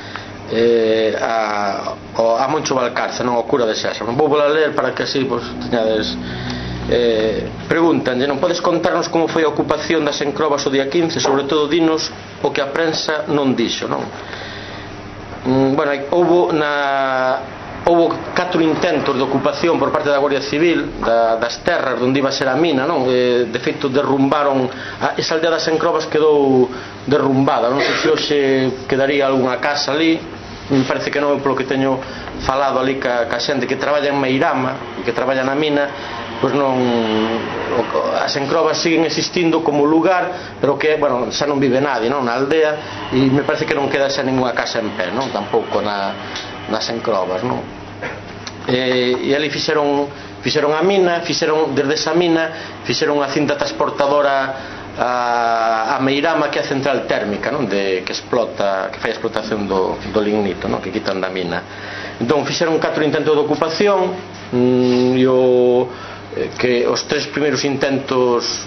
a Moncho Valcárcel, non, o cura de Sésamo. Vou vola ler para que así vos teñades. Pregúntanlle, non podes contarnos como foi a ocupación das encrobas o día 15, sobre todo dinos o que a prensa non dixo, non? Bueno, houbo 4 intentos de ocupación por parte da Guardia Civil das terras onde iba a ser a mina, non? De feito derrumbaron esa aldea das encrobas, quedou derrumbada, non sei se hoxe quedaría algunha casa ali, me parece que non, polo que teño falado ali ca xente que traballa en Meirama, que traballa na mina, pois non, as encrobas siguen existindo como lugar, pero que, bueno, xa non vive nadie, non, na aldea, e me parece que non queda xa ninguna casa en pé, non, tampouco nas encrobas, non. E ali fixeron a mina, desde esa mina fixeron unha cinta transportadora a Meirama, que é a central térmica, non, que fai a explotación do lignito, non, que quitan da mina. Entón fixeron 4 intentos de ocupación, e que os 3 primeiros intentos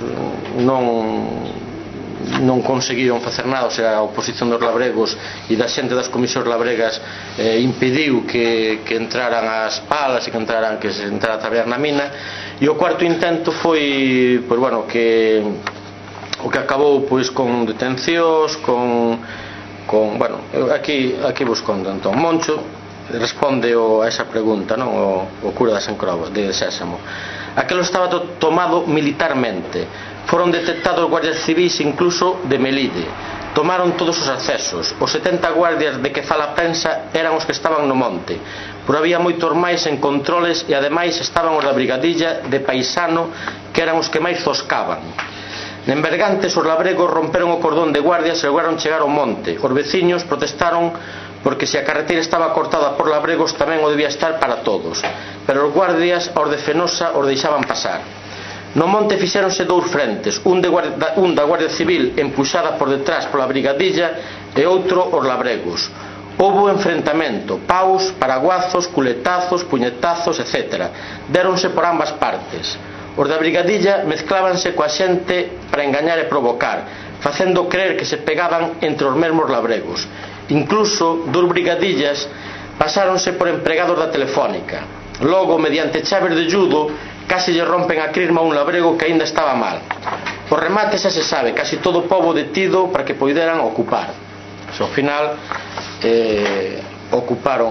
non conseguiron facer nada, o sea, a oposición dos labregos e da xente das comisións labregas impediu que entraran as palas e que se entrara a traballar na mina. E o 4º intento foi, pois bueno, que o que acabou pois con detencións, bueno, aquí vos conto. Entón, Moncho responde a esa pregunta, non? O cura das encrobas de Sésamo. Aquelo estaba tomado militarmente. Foron detectados guardias civis incluso de Melide. Tomaron todos os accesos. Os 70 guardias de que fala a prensa eran os que estaban no monte, pero había moitos máis en controles, e ademais estaban os da brigadilla de Paisano, que eran os que máis zoscaban. En Bergantes os labregos romperon o cordón de guardias e lograron chegar ao monte. Os veciños protestaron porque se a carretera estaba cortada por labregos tamén o debía estar para todos, pero os guardias aos de Fenosa os deixaban pasar. No monte fixéronse 2 frentes, un da Guardia Civil empuxada por detrás pola brigadilla e outro os labregos. Houbo enfrentamento, paus, paraguazos, culetazos, puñetazos, etc. Déronse por ambas partes. Os da brigadilla mezclábanse coa xente para engañar e provocar, facendo creer que se pegaban entre os mesmos labregos. Incluso 2 brigadillas pasáronse por empregados da Telefónica. Logo, mediante chaves de judo, case lle rompen a crisma a un labrego que aínda estaba mal. O remate xa se sabe, casi todo o pobo detido para que poideran ocupar. Ao final ocuparon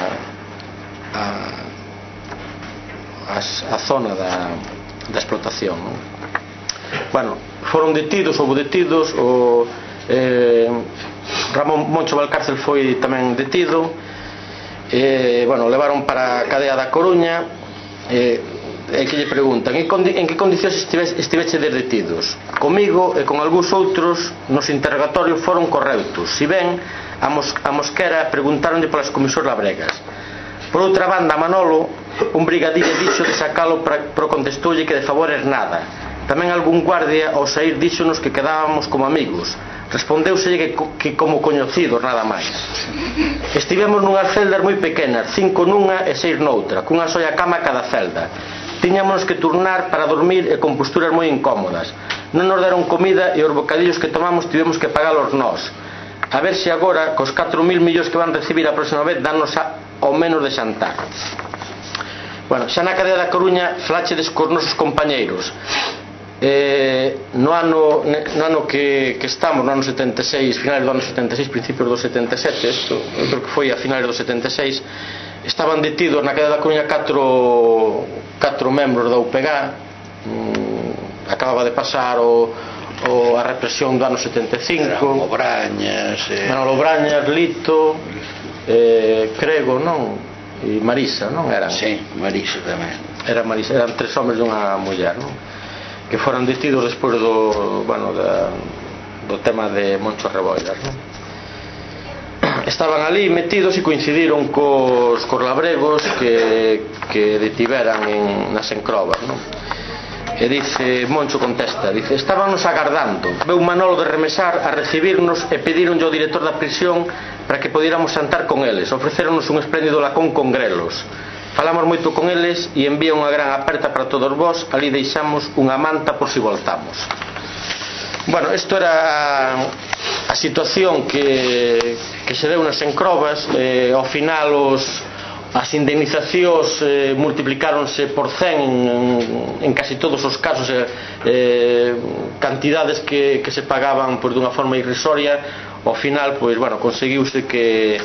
a zona da explotación, non? Bueno, foron detidos, houve detidos, o Ramón Moncho Valcárcel foi tamén detido, bueno, levaron para a cadea da Coruña. Que lle preguntan en que condicións estiveche detidos. Comigo e con algúns outros nos interrogatorios foron correctos, si ben a Mosquera preguntaronlle polas comisores labregas. Por outra banda, a Manolo, un brigadilla, dixo de sacalo, pero contestoulle que de favores nada. Tamén algún guardia ao sair díxonos que quedábamos como amigos. Respondeuselle que como coñecidos, nada máis. Estivemos nunhas celdas moi pequenas, 5 nunha e 6 noutra, cunha soia cama cada celda. Tiñámonos que turnar para dormir e con posturas moi incómodas. Non nos deron comida e os bocadillos que tomamos tivemos que pagalos nós. A ver se agora, cos 4.000 millóns que van recibir a próxima vez, danos ao menos de xantar. Bueno, xa na cadea da Coruña flachedes cos nosos compañeiros. No ano que estamos, no ano 76, finales do ano 76, principios do 77, isto, eu creo que foi a finales do 76, estaban detidos na cadea da Coruña 4 membros da UPG. Acababa de pasar a represión do ano 75. Manolo Brañas, Lito, Crego, non? E Marisa, non eran? Sí, Marisa tamén. Eran 3 homens e unha muller, non? Que foran detidos despois do tema de Moncho Reboiras, non? Estaban ali metidos e coincidiron cos labregos que detiveran nas encrobas, non? E dice, Moncho contesta, dice, estábamos agardando, veu Manolo de Remesar a recibirnos e pedironlle ao director da prisión para que podíramos xantar con eles. Ofreceronnos un espléndido lacón con grelos. Falamos moito con eles e envía unha gran aperta para todos vós. Ali deixamos unha manta por si voltamos. Bueno, isto era a situación que se deu nas encrobas. Ao final as indemnizacións multiplicáronse por 100 en casi todos os casos, cantidades que se pagaban dunha forma irrisoria. Ao final, pois, bueno, conseguiuse que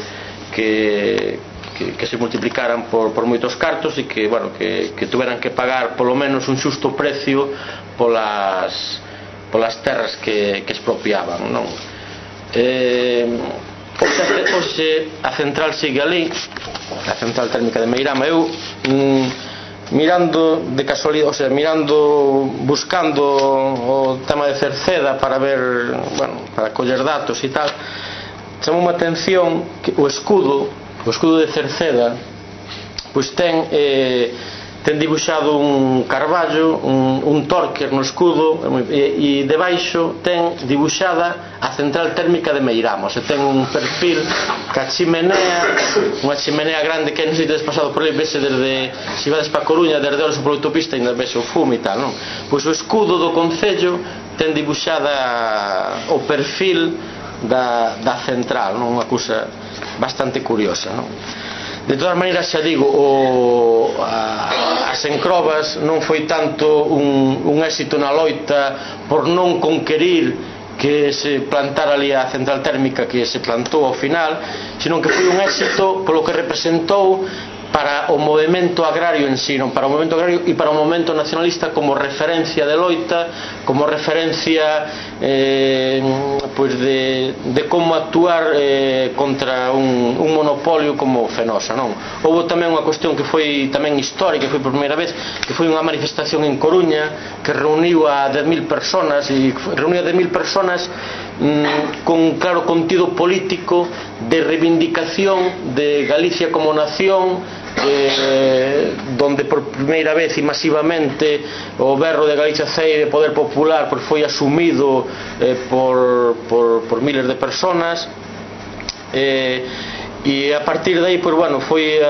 se multiplicaran por moitos cartos e que, bueno, que tuveran que pagar polo menos un xusto precio polas terras que expropiaban, non? Hoxe a central sigue ali, a central térmica de Meirama. Eu mirando de casualidade, o sea, buscando o tema de Cerceda para ver, bueno, para coller datos e tal, chamou a atención que o escudo de Cerceda pois ten dibuixado un carballo, un torque no escudo, e debaixo ten dibuixada a central térmica de Meirama. O sea, ten un perfil ca chimenea, unha chimenea grande que non sei se tedes pasado por ali, vese desde, se vades para Coruña, desde Oros por autopista ainda vese o fume e tal, non? Pois o escudo do concello ten dibuixada o perfil da central, non? Unha cousa bastante curiosa, non? De todas maneiras, xa digo, as encrobas non foi tanto un éxito na loita por non conquerir que se plantara ali a central térmica que se plantou ao final, senón que foi un éxito polo que representou para o movemento agrario en sí, non? Para o movemento agrario e para o movemento nacionalista como referencia de loita, como referencia pois de como actuar contra un monopolio como Fenosa, non? Houve tamén unha cuestión que foi tamén histórica, foi por primeira vez, que foi unha manifestación en Coruña que reuniu a 10.000 personas e reuniu a 10.000 personas con claro contido político de reivindicación de Galicia como nación, donde por primeira vez e masivamente o berro de Galicia Cei de poder popular foi asumido por miles de personas, e a partir de aí, pois, bueno, foi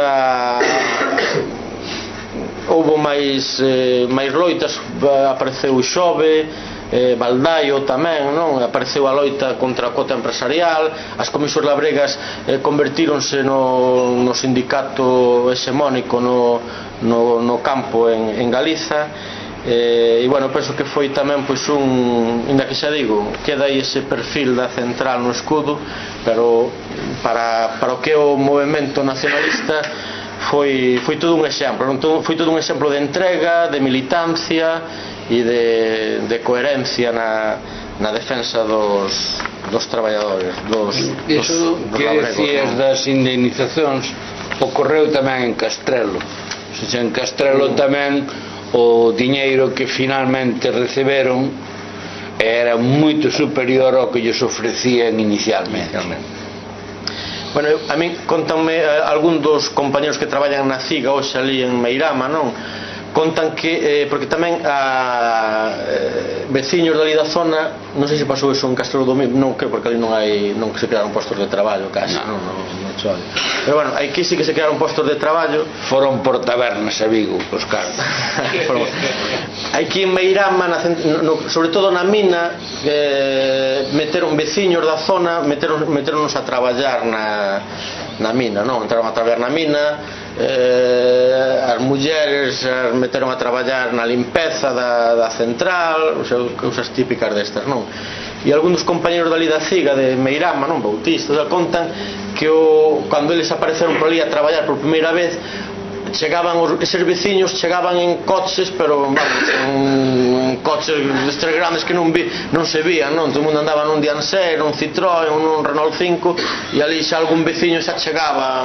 houve máis loitas. Apareceu o Xove, Baldaio tamén, non? Apareceu a loita contra a cota empresarial, as comisións labregas convertíronse no sindicato hexemónico no campo en Galiza, e bueno, penso que foi tamén pois ainda que xa digo, queda aí ese perfil da central no escudo, pero para o que é o movemento nacionalista foi todo un exemplo, foi todo un exemplo de entrega, de militancia e de coherencia na defensa dos traballadores, dos que decías das indemnizacións ocorreu tamén en Castrelo. O sea, en Castrelo tamén o diñeiro que finalmente receberon era moito superior ao que lles ofrecían inicialmente. Bueno, a min contanme algún dos compañeros que traballan na CIGA hoxe ali en Meirama, non? Contan que, porque tamén veciños dali da zona, non sei se pasou eso en Castrelo do Miño, non creo, porque ali non se crearon postos de traballo casi, non chove. Pero bueno, aquí sí que se crearon postos de traballo. Foron por tabernas a Vigo, os cartos. Aquí en Meirama, sobre todo na mina, meteron veciños da zona, meteronos a traballar na mina, non? Entraron a traballar na mina, as mulleres meteron a traballar na limpeza da central, o sea, cousas típicas destas, non? E algúns dos compañeros dali da CIGA de Meirama, non, bautistas, contan que cando eles apareceron por ali a traballar por primeira vez, eses veciños chegaban en coches, pero vamos, en coches destes grandes que non se vían, non? Todo o mundo andaba nun Dianser, nun Citroën, nun Renault 5, e ali xa algún veciño xa chegaba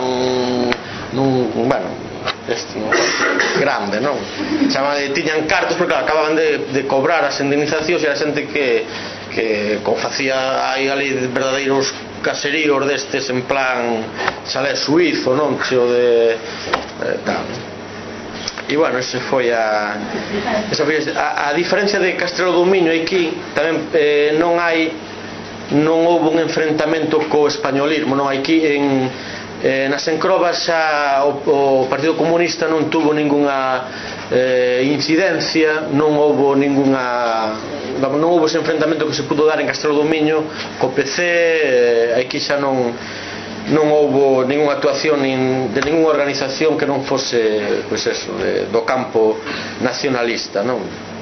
grande, non? Tiñan cartos porque acababan de cobrar as indemnizacións, e era xente que facía ali verdadeiros caseríos destes en plan xalé suizo, non? Cheo de tal. E bueno, esa foi a diferencia de Castrelo do Miño. Aquí tamén non houve un enfrentamento co españolismo, non? Aquí nas encrobas xa o Partido Comunista non tuvo ninguna incidencia, non houve ese enfrentamento que se pudo dar en Castrelo do Miño co PC. Aquí xa non houve ninguna actuación de ninguna organización que non fose pois eso, do campo nacionalista, non?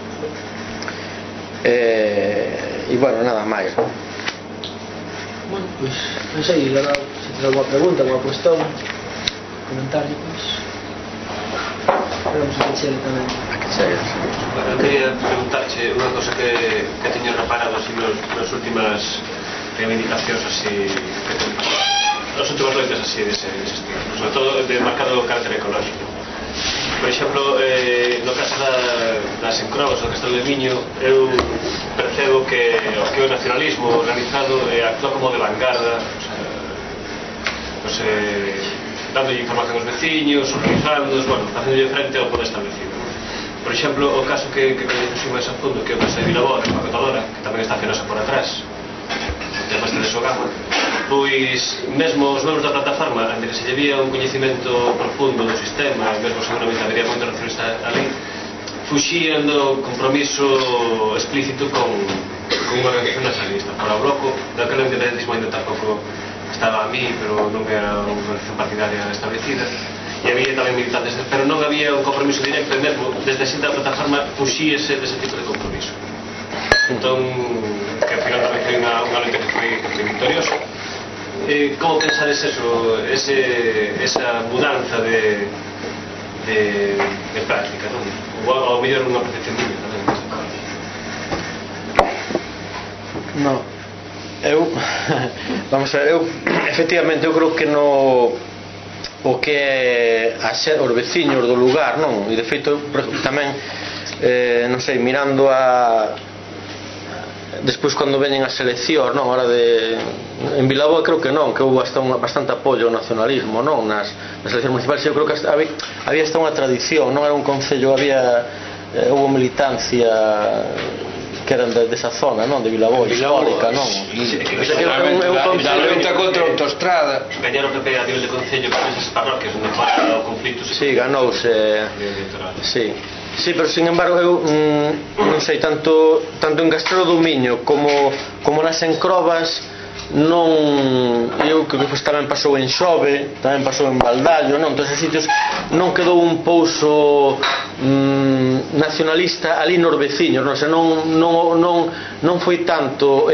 E bueno, nada máis. Bueno, pois non sei, se tens alguna pregunta, alguna cuestión, comentario, pois vamos a Chele tamén. Bueno, quería preguntarche unha cosa que teño reparado así nas últimas reivindicacións así, nas últimas loitas así dese estilo, sobre todo de marcado carácter ecológico. Por exemplo, no caso das encrobas do Castrelo de Miño, eu percebo que o que é o nacionalismo organizado actúa como de vanguarda, dándolle información aos veciños, organizándoos, bueno, facendo frente ao poder establecido. Por exemplo, o caso que coñecemos máis a fondo, que é o caso de Vilaboa, de empacotadora, que tamén está fenosa por atrás, o tema este de Sogama, pois mesmo os membros da plataforma, ante que se lle vía un coñecimento profundo do sistema, e mesmo seguramente habería moito nacionalista ali, fuxían do compromiso explícito con unha organización nacionalista. Para o bloco, daquele independentismo ainda tampouco estaba a mí, pero non era unha organización partidaria establecida, e había tamén militantes, pero non había un compromiso directo, e mesmo desde a xente da plataforma fuxíese dese tipo de compromiso. Entón, que ao final tamén foi unha loita que foi victoriosa. Como pensades eso, esa mudanza de práctica, non? Ou ao mellor unha percepción miña tamén. Non, vamos a ver, efectivamente eu creo que o que é os veciños do lugar, non? E de feito tamén non sei, mirando despois cando veñen as eleccións, non? Ahora en Vilaboa creo que non, que houve hasta bastante apoio ao nacionalismo, non? Nas eleccións municipais. Eu creo que había hasta unha tradición, non era un concello, houve militancia que eran desa zona, non? De Vilaboa, histórica, non? Da loita contra a autoestrada. Gañaron o PP a nivel de concello con esas parroquias onde fora o conflito. Sí, ganouse. Sí, pero sin embargo eu non sei, tanto en Castrelo do Miño como nas encrobas eu creo que tamén pasou en Xove, tamén pasou en Baldallo, non? Todos esos sitios non quedou un pouso nacionalista ali nos veciños, non? O sea, non foi tanto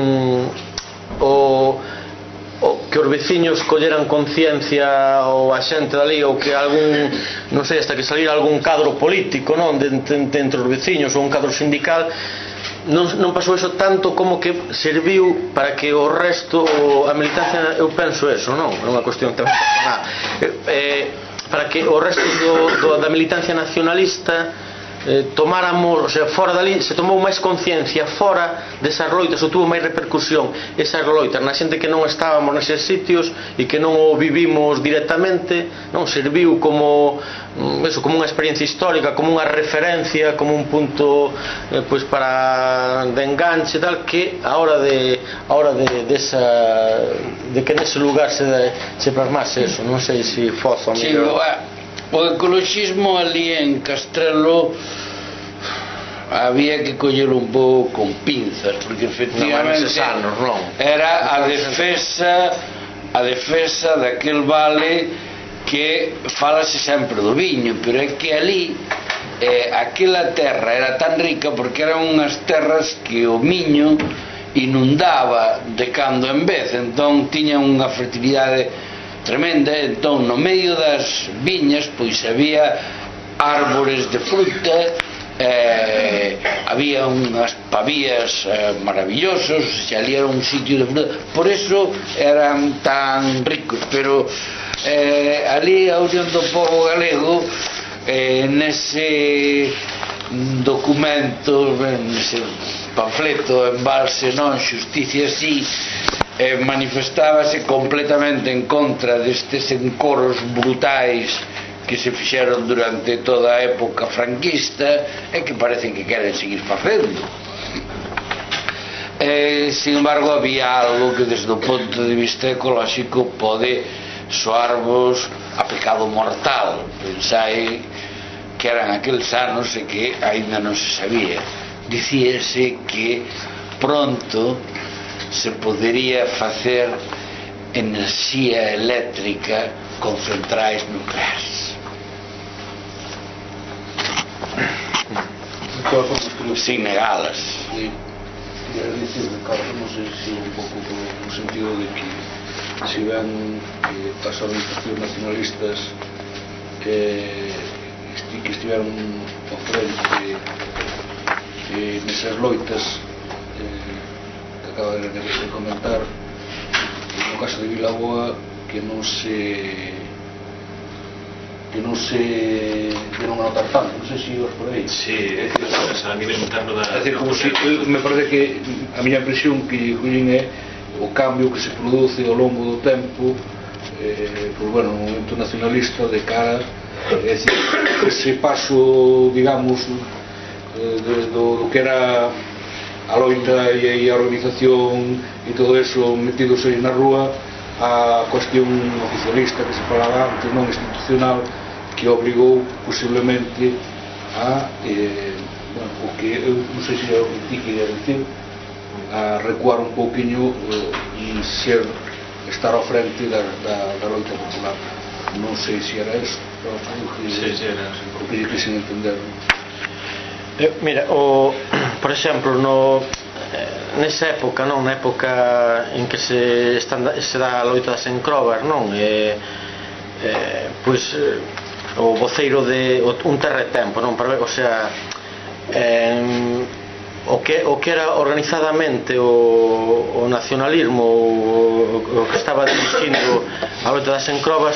que os veciños colleran conciencia ou a xente dali, ou que algún, non sei, hasta que salira algún cadro político, non, entre os veciños, ou un cadro sindical. Non pasou eso tanto como que serviu para que o resto, a militancia, eu penso eso, non? É unha cuestión tamén personal, para que o resto da militancia nacionalista tomáramos, o sea, fora dali se tomou máis conciencia fora desas loitas, ou tuvo máis repercusión esas loitas na xente que non estábamos neses sitios e que non o vivimos directamente, non serviu como eso, como unha experiencia histórica, como unha referencia, como un punto pois para de enganche tal, que a hora de que nese lugar se plasmase eso. Non sei se Foz sí, o ecologismo ali en Castrelo había que collelo un pouco con pinzas, porque efectivamente era a defesa daquel vale que falase sempre do viño, pero é que ali aquela terra era tan rica porque eran unhas terras que o miño inundaba de cando en vez, entón tiña unha fertilidade tremenda. Entón no medio das viñas pois había árbores de fruta, había unhas pavías maravillosos, se ali era un sitio de fruta, por eso eran tan ricos. Pero ali a Unión do Pobo Galego, nese documento, nese panfleto Embalse non, Xusticia si, manifestábase completamente en contra destes encoros brutais que se fixeron durante toda a época franquista e que parecen que queren seguir facendo. Sin embargo, había algo que desde o punto de vista ecolóxico pode soarvos a pecado mortal. Pensai que eran aqueles anos e que aínda non se sabía. Dicíase que pronto se podería facer enerxía eléctrica con centrais nucleares sin negalas. Quería dicir, Ricardo, non sei se un pouco no sentido de que se ven as organizacións nacionalistas que estiveron ao frente nesas loitas que acaba de comentar, no caso de Vilaboa, que non se dieron a notar tanto. Non sei se ibas por aí. Sí, a nivel interno da... É dicir, como si, me parece que a miña impresión que collín é o cambio que se produce ao longo do tempo, pois bueno, no momento nacionalista de cara, é dicir, ese paso, digamos, do que era a loita e a organización e todo eso metidos aí na rúa, a cuestión oficialista que se falaba antes, non institucional, que obrigou posiblemente a bueno, o que eu non sei se é o que ti quería dicir, a recuar un pouquiño e estar ao frente da loita popular. Non sei se era eso, pero era o que quixen entender. Mira, por exemplo, nesa época, non, na época en que se dá a loita das encrobas, non, pois o voceiro de un terretempo, non, o sea, o que era organizadamente o nacionalismo, o que estaba dirigindo a loita das encrobas,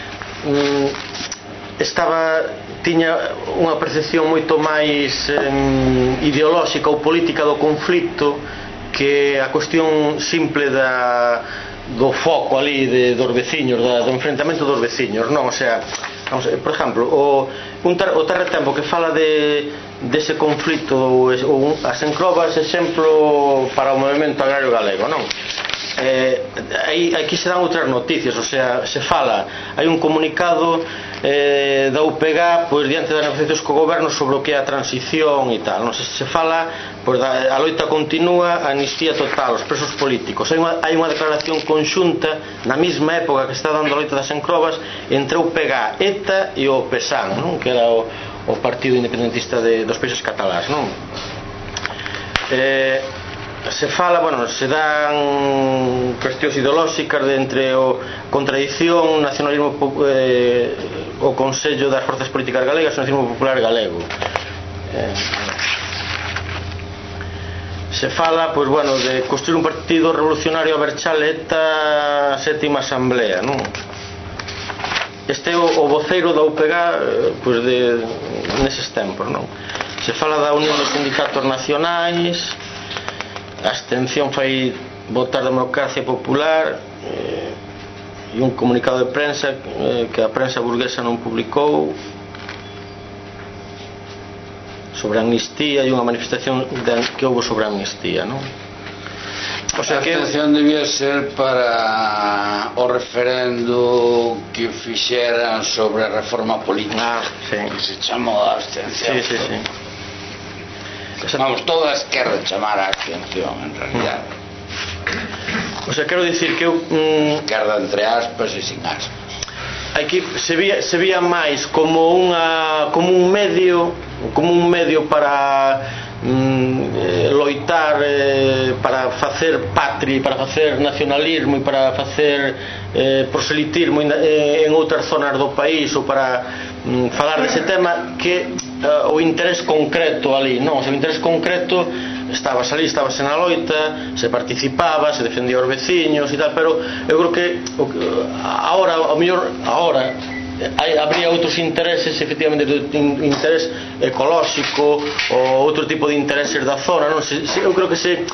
tiña unha percepción moito máis ideolóxica ou política do conflito que a cuestión simple do foco ali dos veciños, do enfrentamento dos veciños, non? O sea, por exemplo, o terretempo que fala dese conflito ou as encrobas, exemplo para o movemento agrario galego, non? Aquí se dan outras noticias, o sea, se fala, hai un comunicado da UPG pois diante das negociacións co goberno sobre o que é a transición e tal, non se fala, pois a loita continúa, a amnistía total, os presos políticos. Hai unha declaración conxunta na mesma época que está dando a loita das encrobas entre o UPG, ETA e o PESAN, non? Que era o o Partido Independentista dos Países Catalás, non? Se fala, bueno, se dan cuestións ideolóxicas de entre o contradición, nacionalismo, o Consello das Forzas Políticas Galegas, o nacionalismo popular galego. Se fala, pois, bueno, de construir un partido revolucionario a Berchaleta, sétima asamblea, non? Este é o voceiro da UPG, pois, neses tempos, non? Se fala da Unión dos Sindicatos Nacionais, a abstención fai votar democracia popular, e un comunicado de prensa que a prensa burguesa non publicou sobre a amnistía, e unha manifestación que houve sobre a amnistía, non? O sea, que a abstención debía ser para o referendo que fixeran sobre a reforma política, sí. Que se chamou a abstención. Sí, sí, sí. Vamos, toda a esquerda chamar a abstención, en realidad. O sea, quero dicir que esquerda entre aspas e sin aspas. Aquí se vía máis como un medio para loitar, para facer patria, para facer nacionalismo e para facer proselitismo en outras zonas do país, ou para falar dese tema, que o interés concreto ali, non? O sea, o interés concreto estabas ali, estabas na loita, se participaba, se defendía os veciños e tal, pero eu creo que agora, ao mellor agora habría outros intereses, efectivamente, interés ecolóxico ou outro tipo de intereses da zona, non? Eu creo que se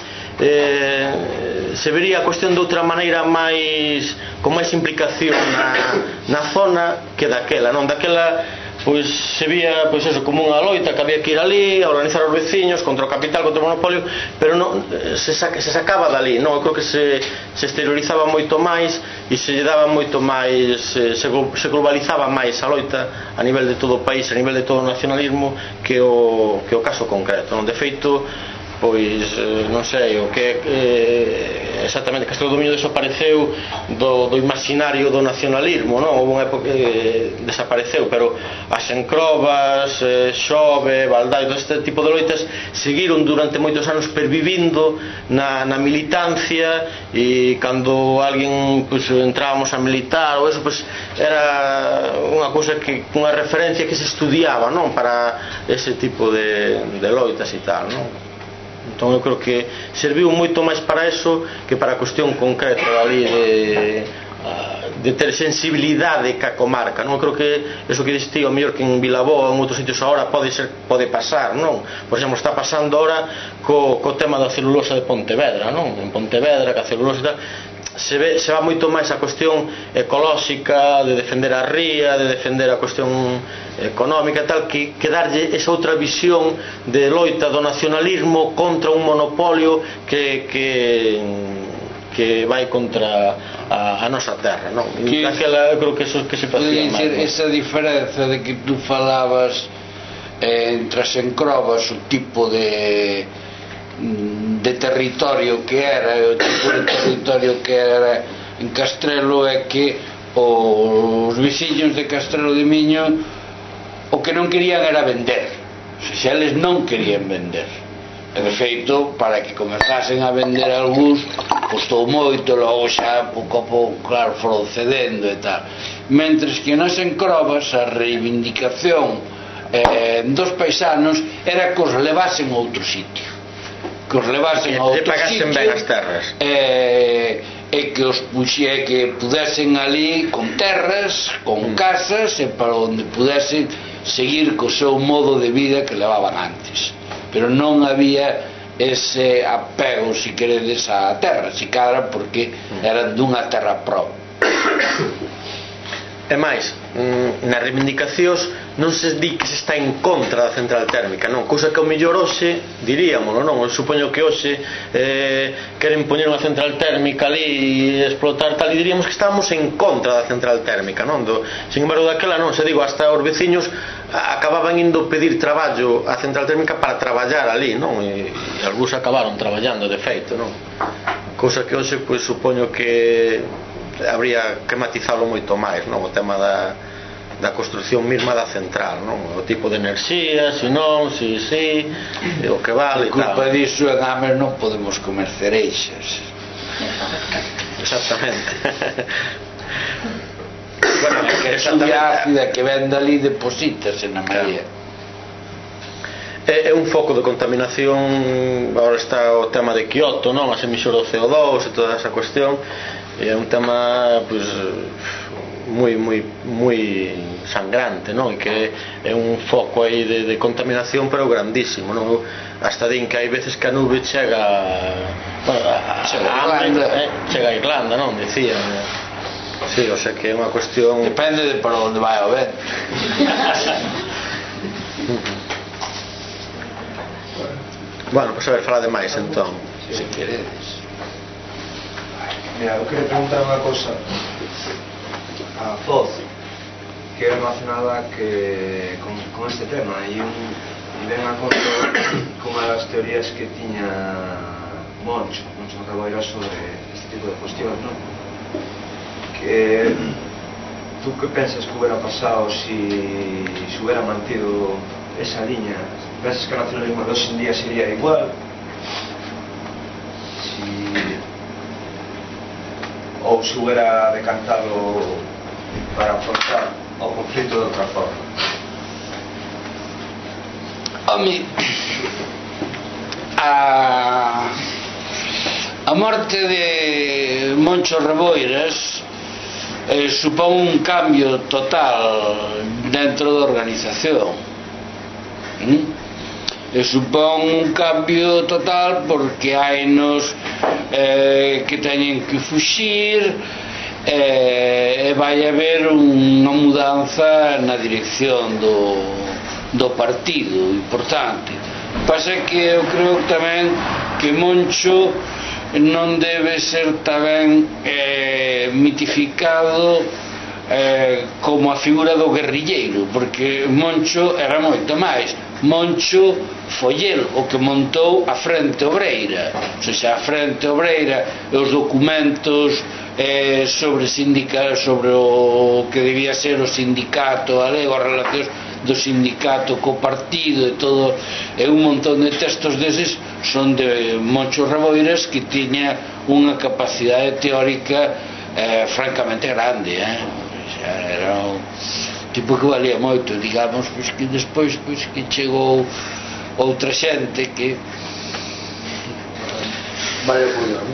vería a cuestión de outra maneira, con máis implicación na zona que daquela, non? Daquela, pois, se vía, pois, eso, como unha loita que había que ir ali a organizar os veciños contra o capital, contra o monopolio, pero non se sacaba dali, non? Eu creo que se exteriorizaba moito máis e se lle daba moito máis, se globalizaba máis a loita a nivel de todo o país, a nivel de todo o nacionalismo, que o caso concreto, non? De feito, pois, non sei, o que exactamente Castelo do Miño desapareceu do imaginario do nacionalismo, non? Houve unha época que desapareceu, pero as encrobas, Xove, Valdai, todo este tipo de loitas seguiron durante moitos anos pervivindo na militancia, e cando alguén, pois, entrábamos a militar ou eso, pois, era unha cousa que, unha referencia que se estudiaba, non? Para ese tipo de loitas e tal, non? Entón eu creo que serviu moito máis para eso que para a cuestión concreta ali de ter sensibilidade ca comarca, non? Eu creo que eso que diste, ao mellor que en Vilaboa ou en outros sitios agora pode pasar, non? Por exemplo, está pasando agora co tema da celulosa de Pontevedra, non? En Pontevedra, que a celulosa e tal, se va moito máis a cuestión ecolóxica, de defender a ría, de defender a cuestión económica, tal, que darlle esa outra visión de loita do nacionalismo contra un monopolio que vai contra a nosa terra, non? Aquela, eu creo que eso que se facía máis. Esa diferenza de que tú falabas entre as encrobas, o tipo de territorio que era, o tipo de territorio que era en Castrelo, é que os veciños de Castrelo de Miño o que non querían era vender, se eles non querían vender, e de feito, para que comezasen a vender algúns, costou moito, logo xa pouco a pouco, claro, foron cedendo e tal, mentres que nas encrobas a reivindicación dos paisanos era que os levasen a outro sitio, que os levasen a outro sitio, ben as terras, e que os que pudesen ali con terras, con casas, e para onde pudesen seguir co seu modo de vida que levaban antes, pero non había ese apego, se queredes, á terra, si cadra porque eran dunha terra propia. E máis, nas reivindicacións non se di que se está en contra da central térmica, non? Cousa que ao mellor hoxe diríamoslo, non? Eu supoño que hoxe queren poñer unha central térmica ali e explotar tal, e diríamos que estamos en contra da central térmica, non? Sin embargo, daquela non, se digo, hasta os veciños acababan indo pedir traballo á central térmica para traballar ali, non? E algúns acabaron traballando, de feito, non? Cousa que hoxe, pois, supoño que habría que matizarlo moito máis, non? O tema construción mesma da central, non? O tipo de enerxía, se non, se si, o que vale e tal. Por culpa disso en Ames non podemos comer cereixas. Exactamente. Bueno, que é xulla ácida que ven dali deposítase na marea. É un foco de contaminación. Agora está o tema de Kyoto, non? As emisións do CO2 e toda esa cuestión. É un tema, pois, moi sangrante, non? E que é un foco aí de contaminación, pero grandísimo, non? Hasta din que hai veces que a nube chega a Irlanda, non? Decían. Sí, o sea que é unha cuestión... Depende de para onde vai o vento. Bueno, pois a ver, fala de máis entón. Se queredes. Mira, eu queria preguntar unha cosa a Foz, que é relacionada con este tema, e ven a conto con unha das teorías que tiña Moncho Carboeira sobre este tipo de cuestións, non? Que tú que pensas que hubiera pasado si hubiera mantido esa línea? ¿Pensas que el nacionalismo de hoy en día sería igual? ¿O se hubiera decantado para afrontar o conflito de outra forma? Home, a morte de Moncho Reboiras supón un cambio total dentro da organización. Supón un cambio total porque hainos que teñen que fuxir, e vai haber unha mudanza na dirección do partido importante. Pasa que eu creo tamén que Moncho non debe ser tamén mitificado como a figura do guerrilleiro, porque Moncho era moito máis. Moncho foi el o que montou a Frente Obreira, ou seja, a Frente Obreira e os documentos sobre o que debía ser o sindicato galego, as relacións do sindicato co partido e todo, e un montón de textos deses son de Moncho Reboiras, que tiña unha capacidade teórica francamente grande, era un tipo que valía moito, digamos, pois que despois que chegou outra xente que vale por Dios.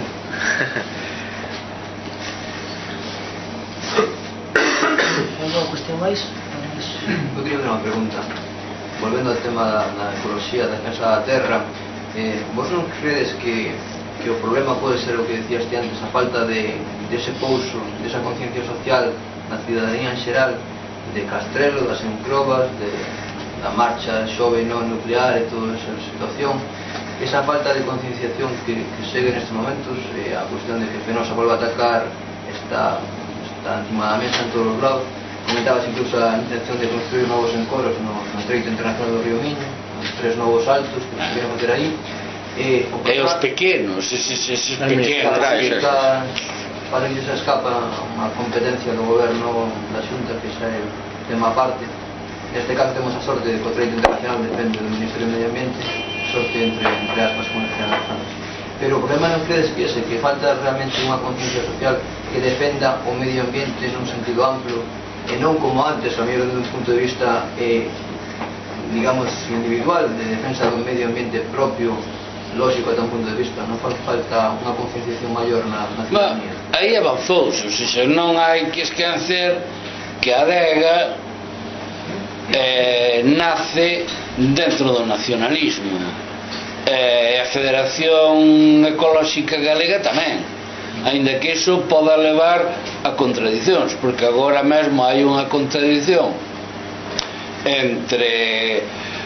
Alguna cuestión máis? Eu queria fazer unha pregunta, volvendo ao tema da ecoloxía, da defensa da terra. Vos non credes que o problema pode ser o que decías antes, a falta dese pouso, desa conciencia social na cidadanía en xeral, de Castrelo, das encrobas, da marcha xove non nuclear e toda esa situación, esa falta de concienciación que segue nestes momentos, a cuestión de que Fenosa volva a atacar está encima da mesa en todos os lados. Comentabas incluso a intención de construir novos encoros no Estreito Internacional do Río Miño, os 3 novos altos que se queren facer aí, e os pequenos, eses pequenos para que se escapa unha competencia do goberno da Xunta, que xa é tema aparte. Neste caso temos a sorte de que o Treito Internacional depende do Ministerio do Medio Ambiente, sorte entre aspas comerciales. Pero o problema non credes que ese, que falta realmente unha conciencia social que defenda o medio ambiente nun sentido amplo, e non como antes, a mellor desde un punto de vista digamos individual, de defensa do medio ambiente propio, lógico ata un punto de vista. Non falta unha concienciación maior na ciudadanía. Aí avanzouse, ou seja, non hai que esquecer que a adega nace dentro do nacionalismo, e a Federación Ecolóxica Galega tamén, aínda que iso poda levar a contradicións, porque agora mesmo hai unha contradición entre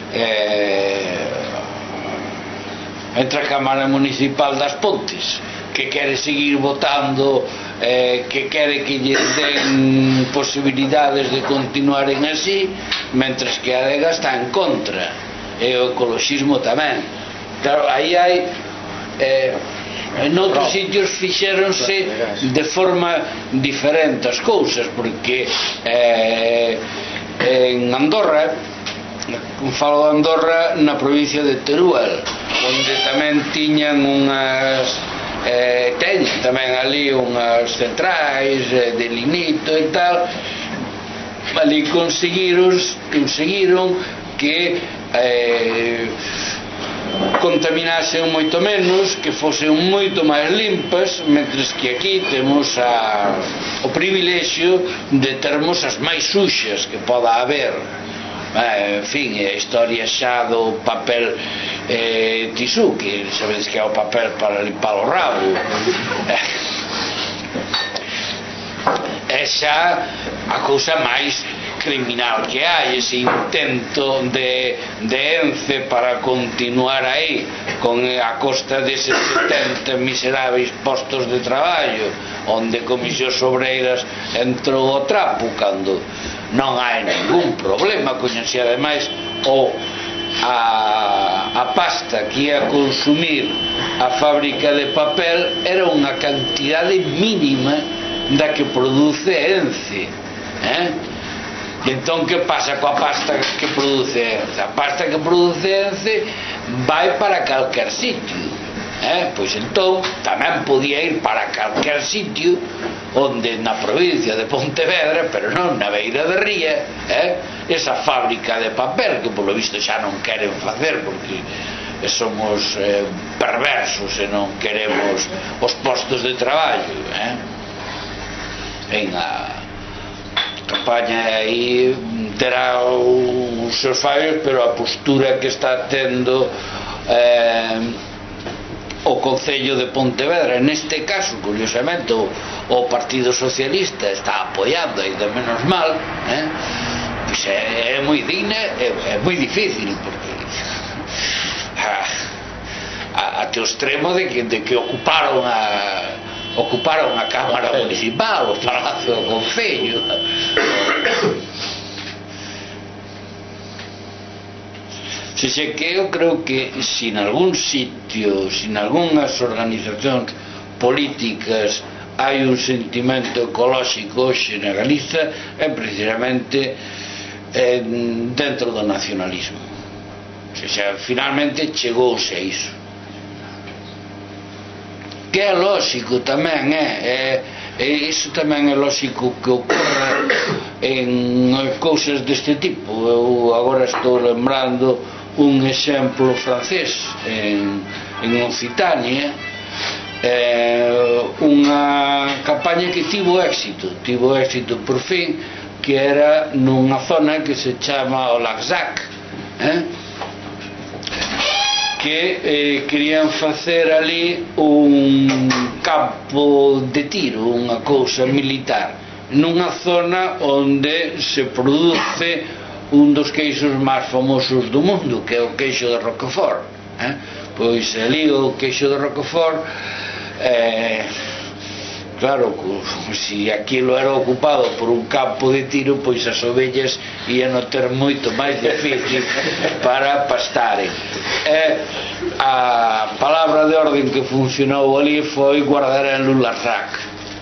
a Cámara Municipal das Pontes, que quere seguir votando, que quere que lle den posibilidades de continuaren así, mentres que a adega está en contra, e o ecoloxismo tamén. Claro, aí hai en outros sitios fixéronse de forma diferente as cousas, porque en Andorra, falo de Andorra na provincia de Teruel, onde tamén tiñan unhas teñen tamén ali unhas centrais de lignito e tal. Ali conseguiron que contaminasen moito menos, que fosen moito máis limpas, mentres que aquí temos o privilexio de termos as máis suxas que poda haber. En fin, a historia xa do papel tisú, que sabedes que é o papel para limpar o rabo, é xa a cousa máis criminal que hai, ese intento de Ence para continuar aí a costa deses 70 miseráveis postos de traballo, onde Comisións Obreiras entrou ao trapo cando non hai ningún problema. Coñece ademais a pasta que ia consumir a fábrica de papel era unha cantidade mínima da que produce Ence, entón que pasa coa pasta que produce Ence? A pasta que produce Ence vai para calquer sitio, pois entón tamén podía ir para calquer sitio onde na provincia de Pontevedra, pero non na beira de ría, esa fábrica de papel que polo visto xa non queren facer porque somos perversos e non queremos os postos de traballo. En a campaña aí terá os seus fallos, pero a postura que está tendo o Concello de Pontevedra, neste caso, curiosamente, o Partido Socialista está apoiando, e de menos mal, pois é moi digna, é moi difícil, porque até o extremo de que ocuparon a Cámara Municipal, o Palacio do Concello. Se que eu creo que se en algún sitio, se en algunhas organizacións políticas hai un sentimento ecolóxico hoxe na Galiza, é precisamente dentro do nacionalismo. Finalmente chegouse a iso, que é lógico tamén, iso tamén é lógico que ocorra en cousas deste tipo. Eu agora estou lembrando un exemplo francés en Occitania, unha campaña que tivo éxito por fin, que era nunha zona que se chama o Lac-Zac, que querían facer ali un campo de tiro, unha cousa militar, nunha zona onde se produce un dos queixos máis famosos do mundo, que é o queixo de Roquefort. Pois ali o queixo de Roquefort, claro, se aquilo era ocupado por un campo de tiro, pois as ovellas ian a ter moito máis difícil para pastaren. A palabra de orden que funcionou ali foi guardar en Lulazac,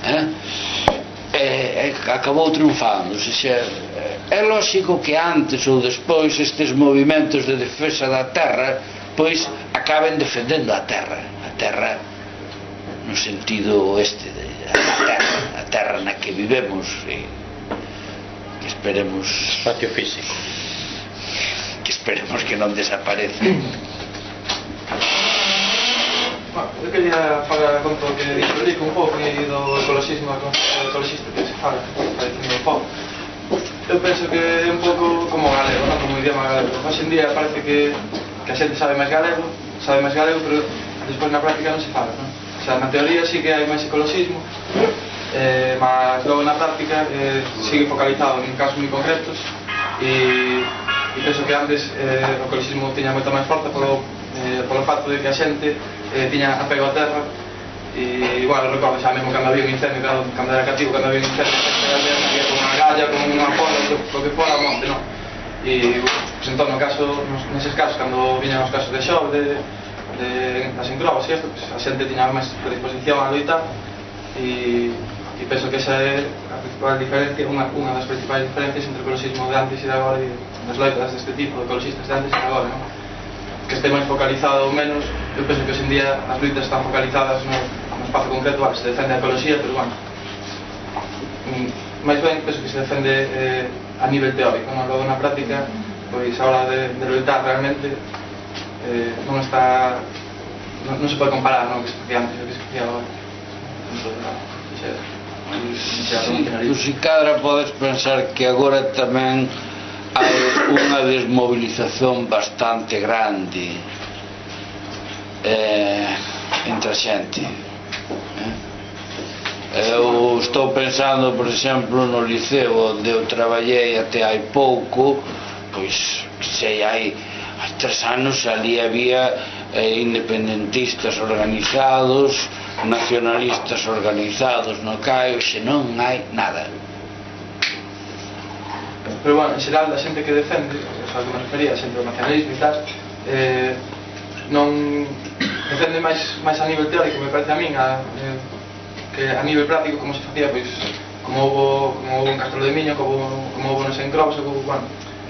acabou triunfando. É lógico que antes ou despois estes movimentos de defensa da terra pois acaben defendendo a terra no sentido a terra na que vivemos, que esperemos espacio físico, que esperemos que non desapareza. Eu quería falar con o que dixo Rico un pouco e do ecoloxismo ecologista que se fala, parecendo un pouco. Eu penso que é un pouco como galego, non? Como idioma galego. Hoxe en día parece que a xente sabe máis galego, pero despois na práctica non se fala, non? O sea, na teoría sí que hai máis ecoloxismo, mas logo na práctica sigue focalizado en casos moi concretos e penso que antes o ecoloxismo tiña moita máis forza polo facto de que a xente tiña apego á terra. E igual, recordo xa mesmo cando había un incendio, cando era cativo, cando había un incendio había con unha galla, con unha pola, lo que fora ao monte, non? E pues, entón, neses casos, cando viñan os casos de xove, das encrobas e isto, pues, a xente tiña máis predisposición a loitar e e penso que esa é a principal diferencia, unha das principais diferencias entre o ecoloxismo de antes e de agora, e as loitas deste tipo, de ecoloxistas de antes e de agora, non? Que este máis focalizado ou menos. Eu penso que hoxe en día as loitas están focalizadas no espazo concreto, se defende a ecoloxía, pero bueno, máis ben penso que se defende a nivel teórico, non? Logo na práctica, pois a hora de loitar realmente non está, non se pode comparar, non? Que se facía antes, o que se facía agora. Si cadra podes pensar que agora tamén hai unha desmobilización bastante grande entre a xente. Eu estou pensando, por exemplo, no liceo onde eu traballei até hai pouco, pois sei, hai 3 anos ali había independentistas organizados, nacionalistas organizados no CAE, xe non hai nada. Pero bueno, en xeral, a xente que defende, o sea, que me refería, sempre o nacionalismo e tal, non defende máis a nivel teórico, me parece a min, que a nivel práctico, como se facía, pois, como houve en Castro de Miño, como houve nos Encrobos, bueno,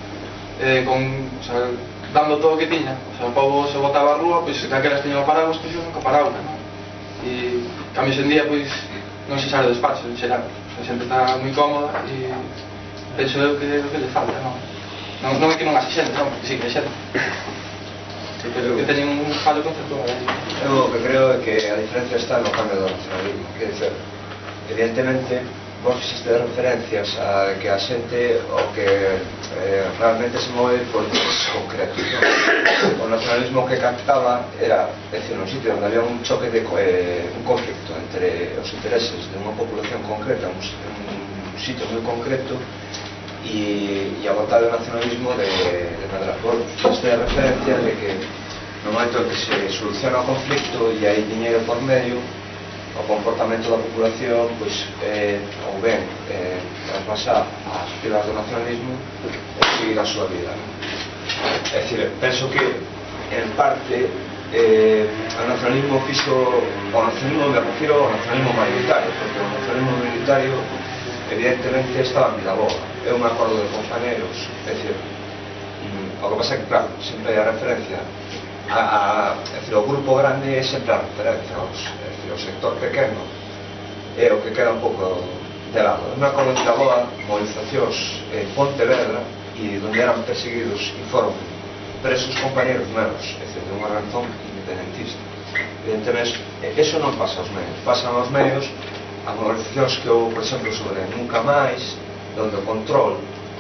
o sea, dando todo o que tiña, o sea, o povo se botaba a rúa, pois, daquelas tiña o paraguas, pois, nunca parauga, non? E cambio en día, pois, non se sabe o despacho, en xeral, a xente está moi cómoda e penso eu que é o que lle falta, non é que non haxe xente, non, porque sí que hai xente, pero que teñen un fallo conceptual. Eu o que creo é que a diferencia está no cambio do nacionalismo, que dizer, evidentemente vos fixiste referencias a que a xente o que realmente se move por intereses concretos, non? O nacionalismo que captaba era, decir, un sitio onde había un choque de un conflicto entre os intereses de unha populación concreta, un sitio moi concreto, e a vontade do nacionalismo de medrar. Isto é a referencia de que no momento en que se soluciona o conflicto e hai diñeiro por medio, o comportamento da populación pois, ou ben trasvasar as pilas do nacionalismo e seguir a súa vida. É dicir, penso que en parte o nacionalismo fixo, o nacionalismo, me refiro ao nacionalismo mayoritario, porque o nacionalismo minoritario evidentemente estaba en Vilaboa. Eu me acordo de compañeros, é dicir, o que pasa é que, claro, sempre hai a referencia é dicir, o grupo grande é sempre a referencia, o sector pequeno é o que queda un pouco de lado. Eu me acordo de Vilaboa, movilizacións en Pontevedra, e onde eran perseguidos e foron presos compañeros meus, é dicir, de unha razón independentista. Evidentemente, eso non pasa aos medios, pasan aos medios as movilizacións que houve, por exemplo, sobre Nunca Máis, onde o control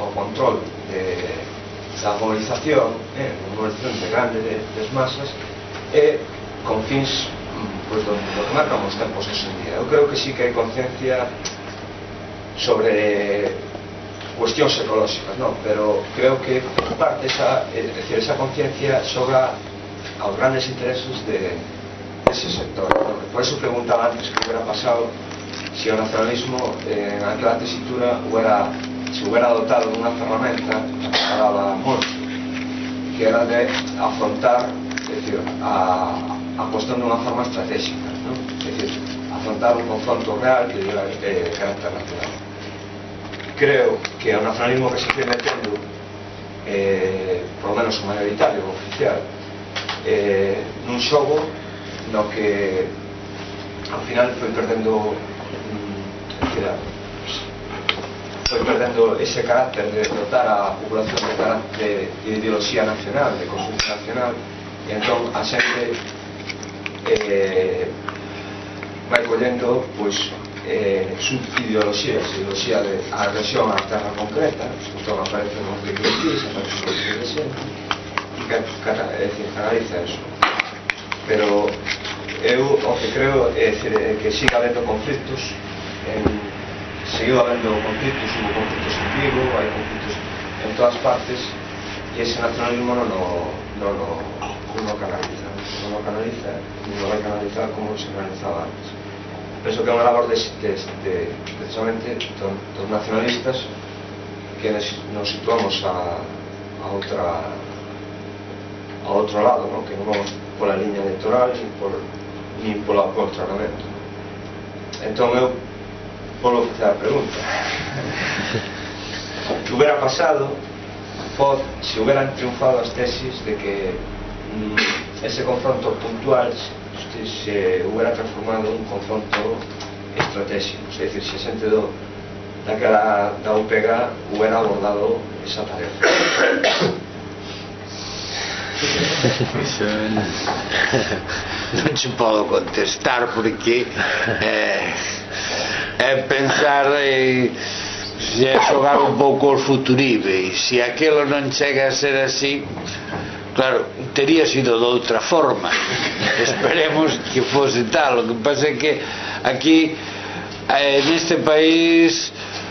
da movilización, unha movilización de grande das masas, e con fins pois, do que marcan os tempos hoxe en día. Eu creo que sí que hai conciencia sobre cuestións ecolóxicas, non? Pero creo que en parte esa conciencia sobra aos grandes intereses dese sector. Por eso preguntaba antes que hubiera pasado si o nacionalismo en aquela tesitura se hubiera dotado dunha ferramenta que falaba moito, que era de afrontar, é dicir, a cuestión dunha forma estratégica, non? É dicir, afrontar un confronto real que diga carácter nacional. Creo que o nacionalismo que se foi metendo, por lo menos o mayoritario, o oficial, nun xogo no que ao final foi perdendo ese carácter de dotar a populación de ideoloxía nacional, de consulta nacional, e entón a xente vai collendo pois subideoloxía de agresión á terra concreta, entón aparece un cliquis, aparece un cliquis de xente, e canaliza eso. Pero eu o que creo é que siga habendo conflictos, seguiu habendo conflictos, hubo conflictos en Vigo, hai conflictos en todas partes, e ese nacionalismo non lo canaliza, non lo vai canalizar como se canalizaba antes. Penso que é unha labor precisamente dos nacionalistas que nos situamos a outro lado, ¿no? Que non vamos pola liña electoral nin polo contrarramento. Entón eu volvo a facer a pregunta. Que hubiera pasado se hubieran triunfado as tesis de que ese confronto puntual se hubiera transformado en un confronto estratégico, es decir, se a xente daquela da UPG hubiera abordado esa tarefa. Iso non se podo contestar porque é pensar se é xogar un pouco os futuríveis. Se aquilo non chega a ser así, claro, tería sido de outra forma. Esperemos que fose tal. O que pasa é que aquí neste país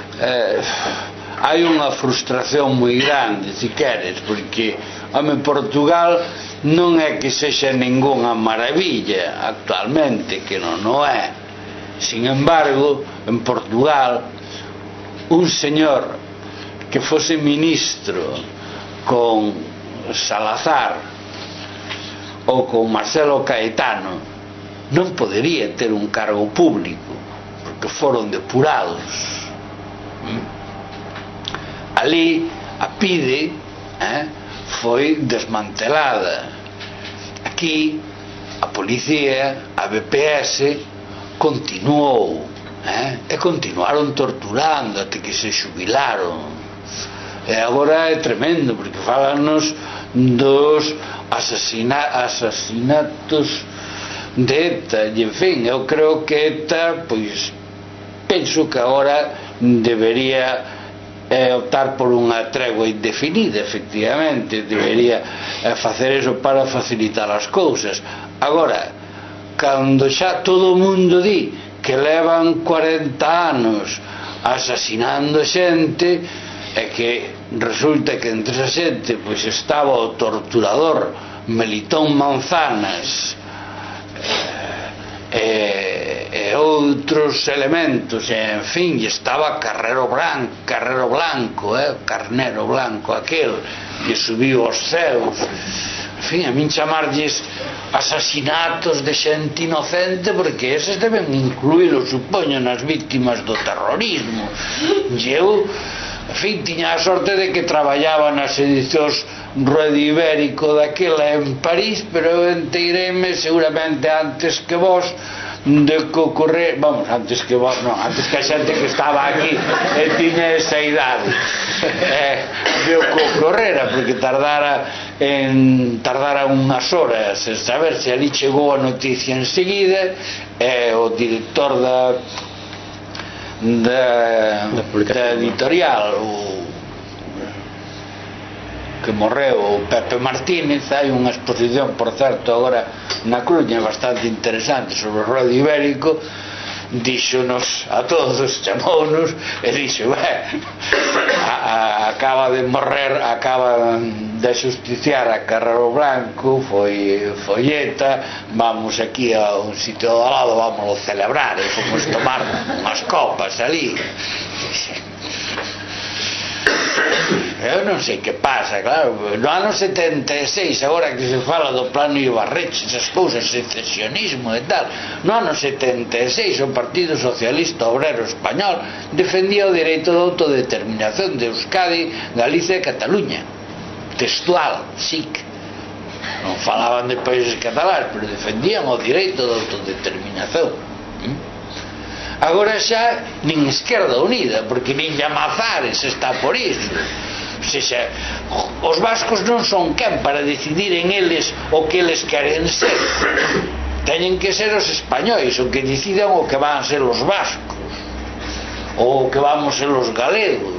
hai unha frustración moi grande, se queres, porque Portugal non é que sexa ningunha maravilla actualmente, que non o é. Sin embargo, en Portugal un señor que fose ministro con Salazar ou con Marcelo Caetano non podería ter un cargo público porque foron depurados. Ali a PIDE foi desmantelada. Aquí a policía, a BPS continuou e continuaron torturando até que se xubilaron. E agora é tremendo porque falanos dos asasinatos de ETA e en fin, eu creo que ETA, pois penso que agora debería optar por unha tregua indefinida. Efectivamente debería facer eso para facilitar as cousas. Agora, cando xa todo o mundo di que levan 40 anos asasinando xente e que resulta que entre esa xente pois estaba o torturador Melitón Manzanas e outros elementos, e en fin, estaba Carnero Blanco aquel que subiu aos ceus. En fin, a min chamarlles asasinatos de xente inocente porque eses deben incluílo, supoño, nas víctimas do terrorismo. E eu, en fin, tiña a sorte de que traballaba nas edicións Radio Ibérico daquela en París, pero eu enteireime seguramente antes que vos de que ocorrer, vamos, antes que vos non, antes que a xente que estaba aquí e tiña esa idade de o que ocorrera, porque tardara unhas horas en saber se ali chegou a noticia enseguida. O director da editorial, que morreu, o Pepe Martínez, hai unha exposición, por certo, agora na Coruña bastante interesante sobre o Radio Ibérico. Díxonos a todos, chamounos e dixo, acaba de morrer, acaba de justiciar a Carnero Blanco, foi ETA, vamos aquí a un sitio ao lado, vamos a celebrar e fomos tomar unhas copas ali. Eu non sei que pasa, claro, no ano 76, agora que se fala do plano Ibarretxe, esas cousas, secesionismo e tal, no ano 76 o Partido Socialista Obrero Español defendía o dereito de autodeterminación de Euskadi, Galicia e Cataluña, textual, SIC. Non falaban de países cataláns, pero defendían o dereito de autodeterminación. Agora xa nin Esquerda Unida, porque nin Llamazares está por iso. O sea, os vascos non son quen para decidir en eles o que eles queren ser. Teñen que ser os españois o que decidan o que van ser os vascos ou o que vamos ser os galegos.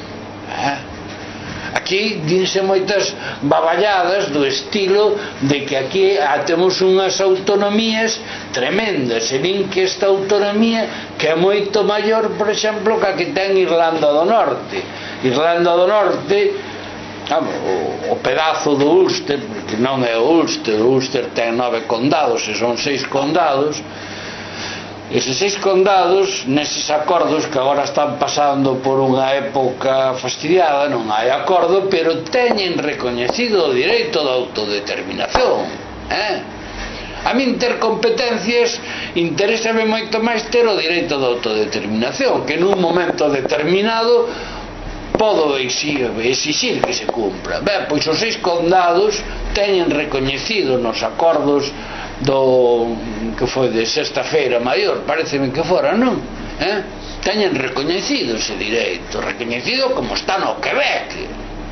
Aquí dinse moitas baballadas do estilo de que aquí temos unhas autonomías tremendas, e din que esta autonomía que é moito maior, por exemplo, que a que ten Irlanda do Norte. Irlanda do Norte, o pedazo do Ulster, porque non é o Ulster ten 9 condados e son 6 condados. Eses 6 condados, neses acordos que agora están pasando por unha época fastidiada, non hai acordo, pero teñen recoñecido o direito de autodeterminación. A min ter competencias interésame moito máis ter o direito de autodeterminación, que nun momento determinado podo exixir que se cumpra. Ben, pois os 6 condados teñen recoñecido nos acordos do que foi de Sexta-feira Maior, pareceme que fora, non? Teñen recoñecido ese direito, recoñecido como está no Quebec.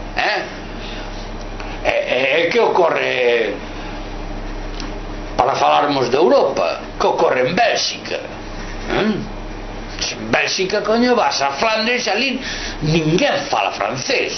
E que ocorre, para falarmos de Europa, que ocorre en Bélxica? En Bélxica, coño, vas a Flandes, ali ninguén fala francés.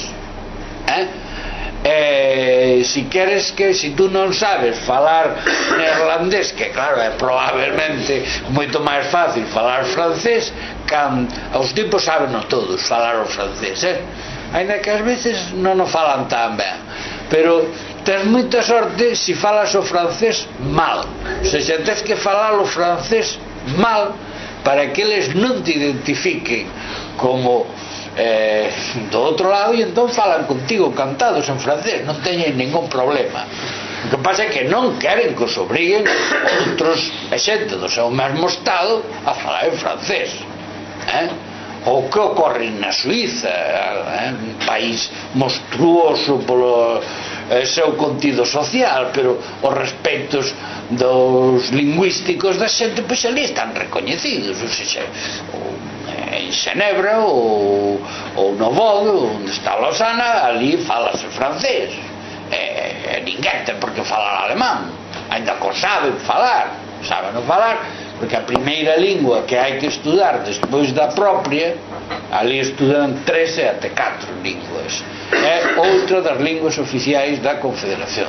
Si queres que, si tú non sabes falar neerlandés, que claro, é probablemente moito máis fácil falar francés, os tipos saben todos falar o francés, ainda que ás veces non o falan tan ben, pero tens moita sorte se falas o francés mal, ou seja, tens que falar o francés mal para que eles non te identifiquen como do outro lado, e entón falan contigo cantados en francés, non teñen ningún problema. O que pasa é que non queren que os obriguen outros xente do seu mesmo estado a falar en francés. O que ocorre na Suiza, un país monstruoso polo seu contido social, pero os respectos dos lingüísticos da xente, pois ali están recoñecidos, ou seja, en Xenebra ou no Vogue, onde está Lausana, ali falase francés, ninguén ten por que falar alemán, ainda que o saben falar, porque a primeira lingua que hai que estudar despois da propia, ali estudan 3 e até 4 linguas, é outra das linguas oficiais da Confederación,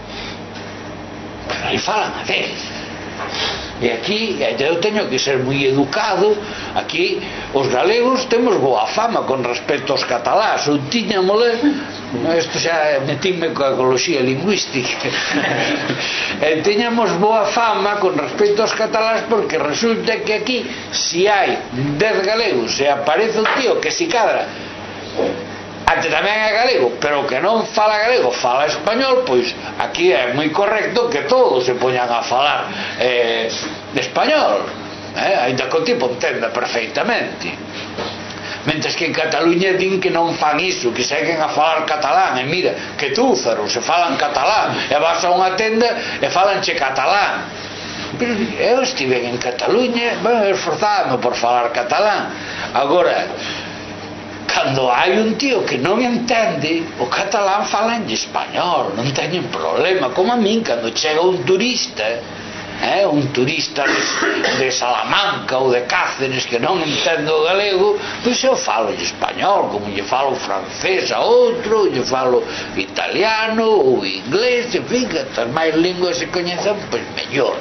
ali falan a veces. E aquí eu teño que ser moi educado. Aquí os galegos temos boa fama con respecto aos catalás, ou tiñamole, isto xa metíme coa ecoloxía lingüística, tiñamos boa fama con respecto aos catalás, porque resulta que aquí, se hai 10 galegos e aparece un tío que si cadra ante tamén é galego, pero que non fala galego, fala español, pois aquí é moi correcto que todos se poñan a falar español, ainda que o tipo entenda perfeitamente. Mentres que en Cataluña din que non fan iso, que seguen a falar catalán, e mira, que túzaro, se falan catalán, e vas a unha tenda e falanche catalán. Pero eu estive en Cataluña, esforzábame por falar catalán. Agora, cando hai un tío que non entende o catalán, falan de español, non teñen problema, como a min cando chega un turista de Salamanca ou de Cáceres que non entende o galego, pois eu falo de español, como lle falo francés a outro, lle falo italiano ou inglés, en fin, que as máis linguas se coñezan, pois mellor.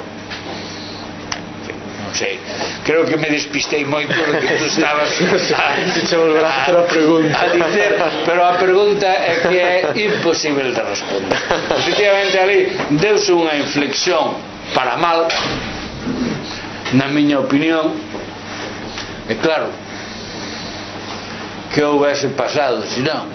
Non sei, creo que me despistei moito do que tú estabas a dizer, pero a pregunta é que é imposible de responder. Efectivamente, ali deuse unha inflexión para mal, na miña opinión, e claro, que houvese pasado, se non.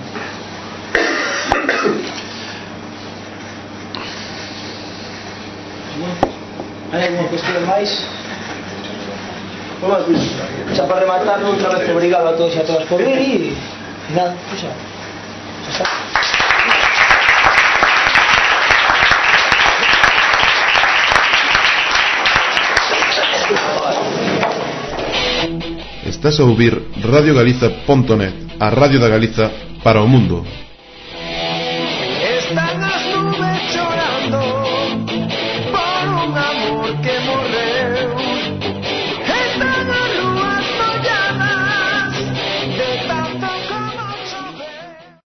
Hai alguma cuestión máis? Bueno, pues, xa para rematar, outra vez obrigado a todos e a todas por vir, e nada, pues xa está. Estás a ouvir radiogaliza.net, a radio da Galiza para o mundo.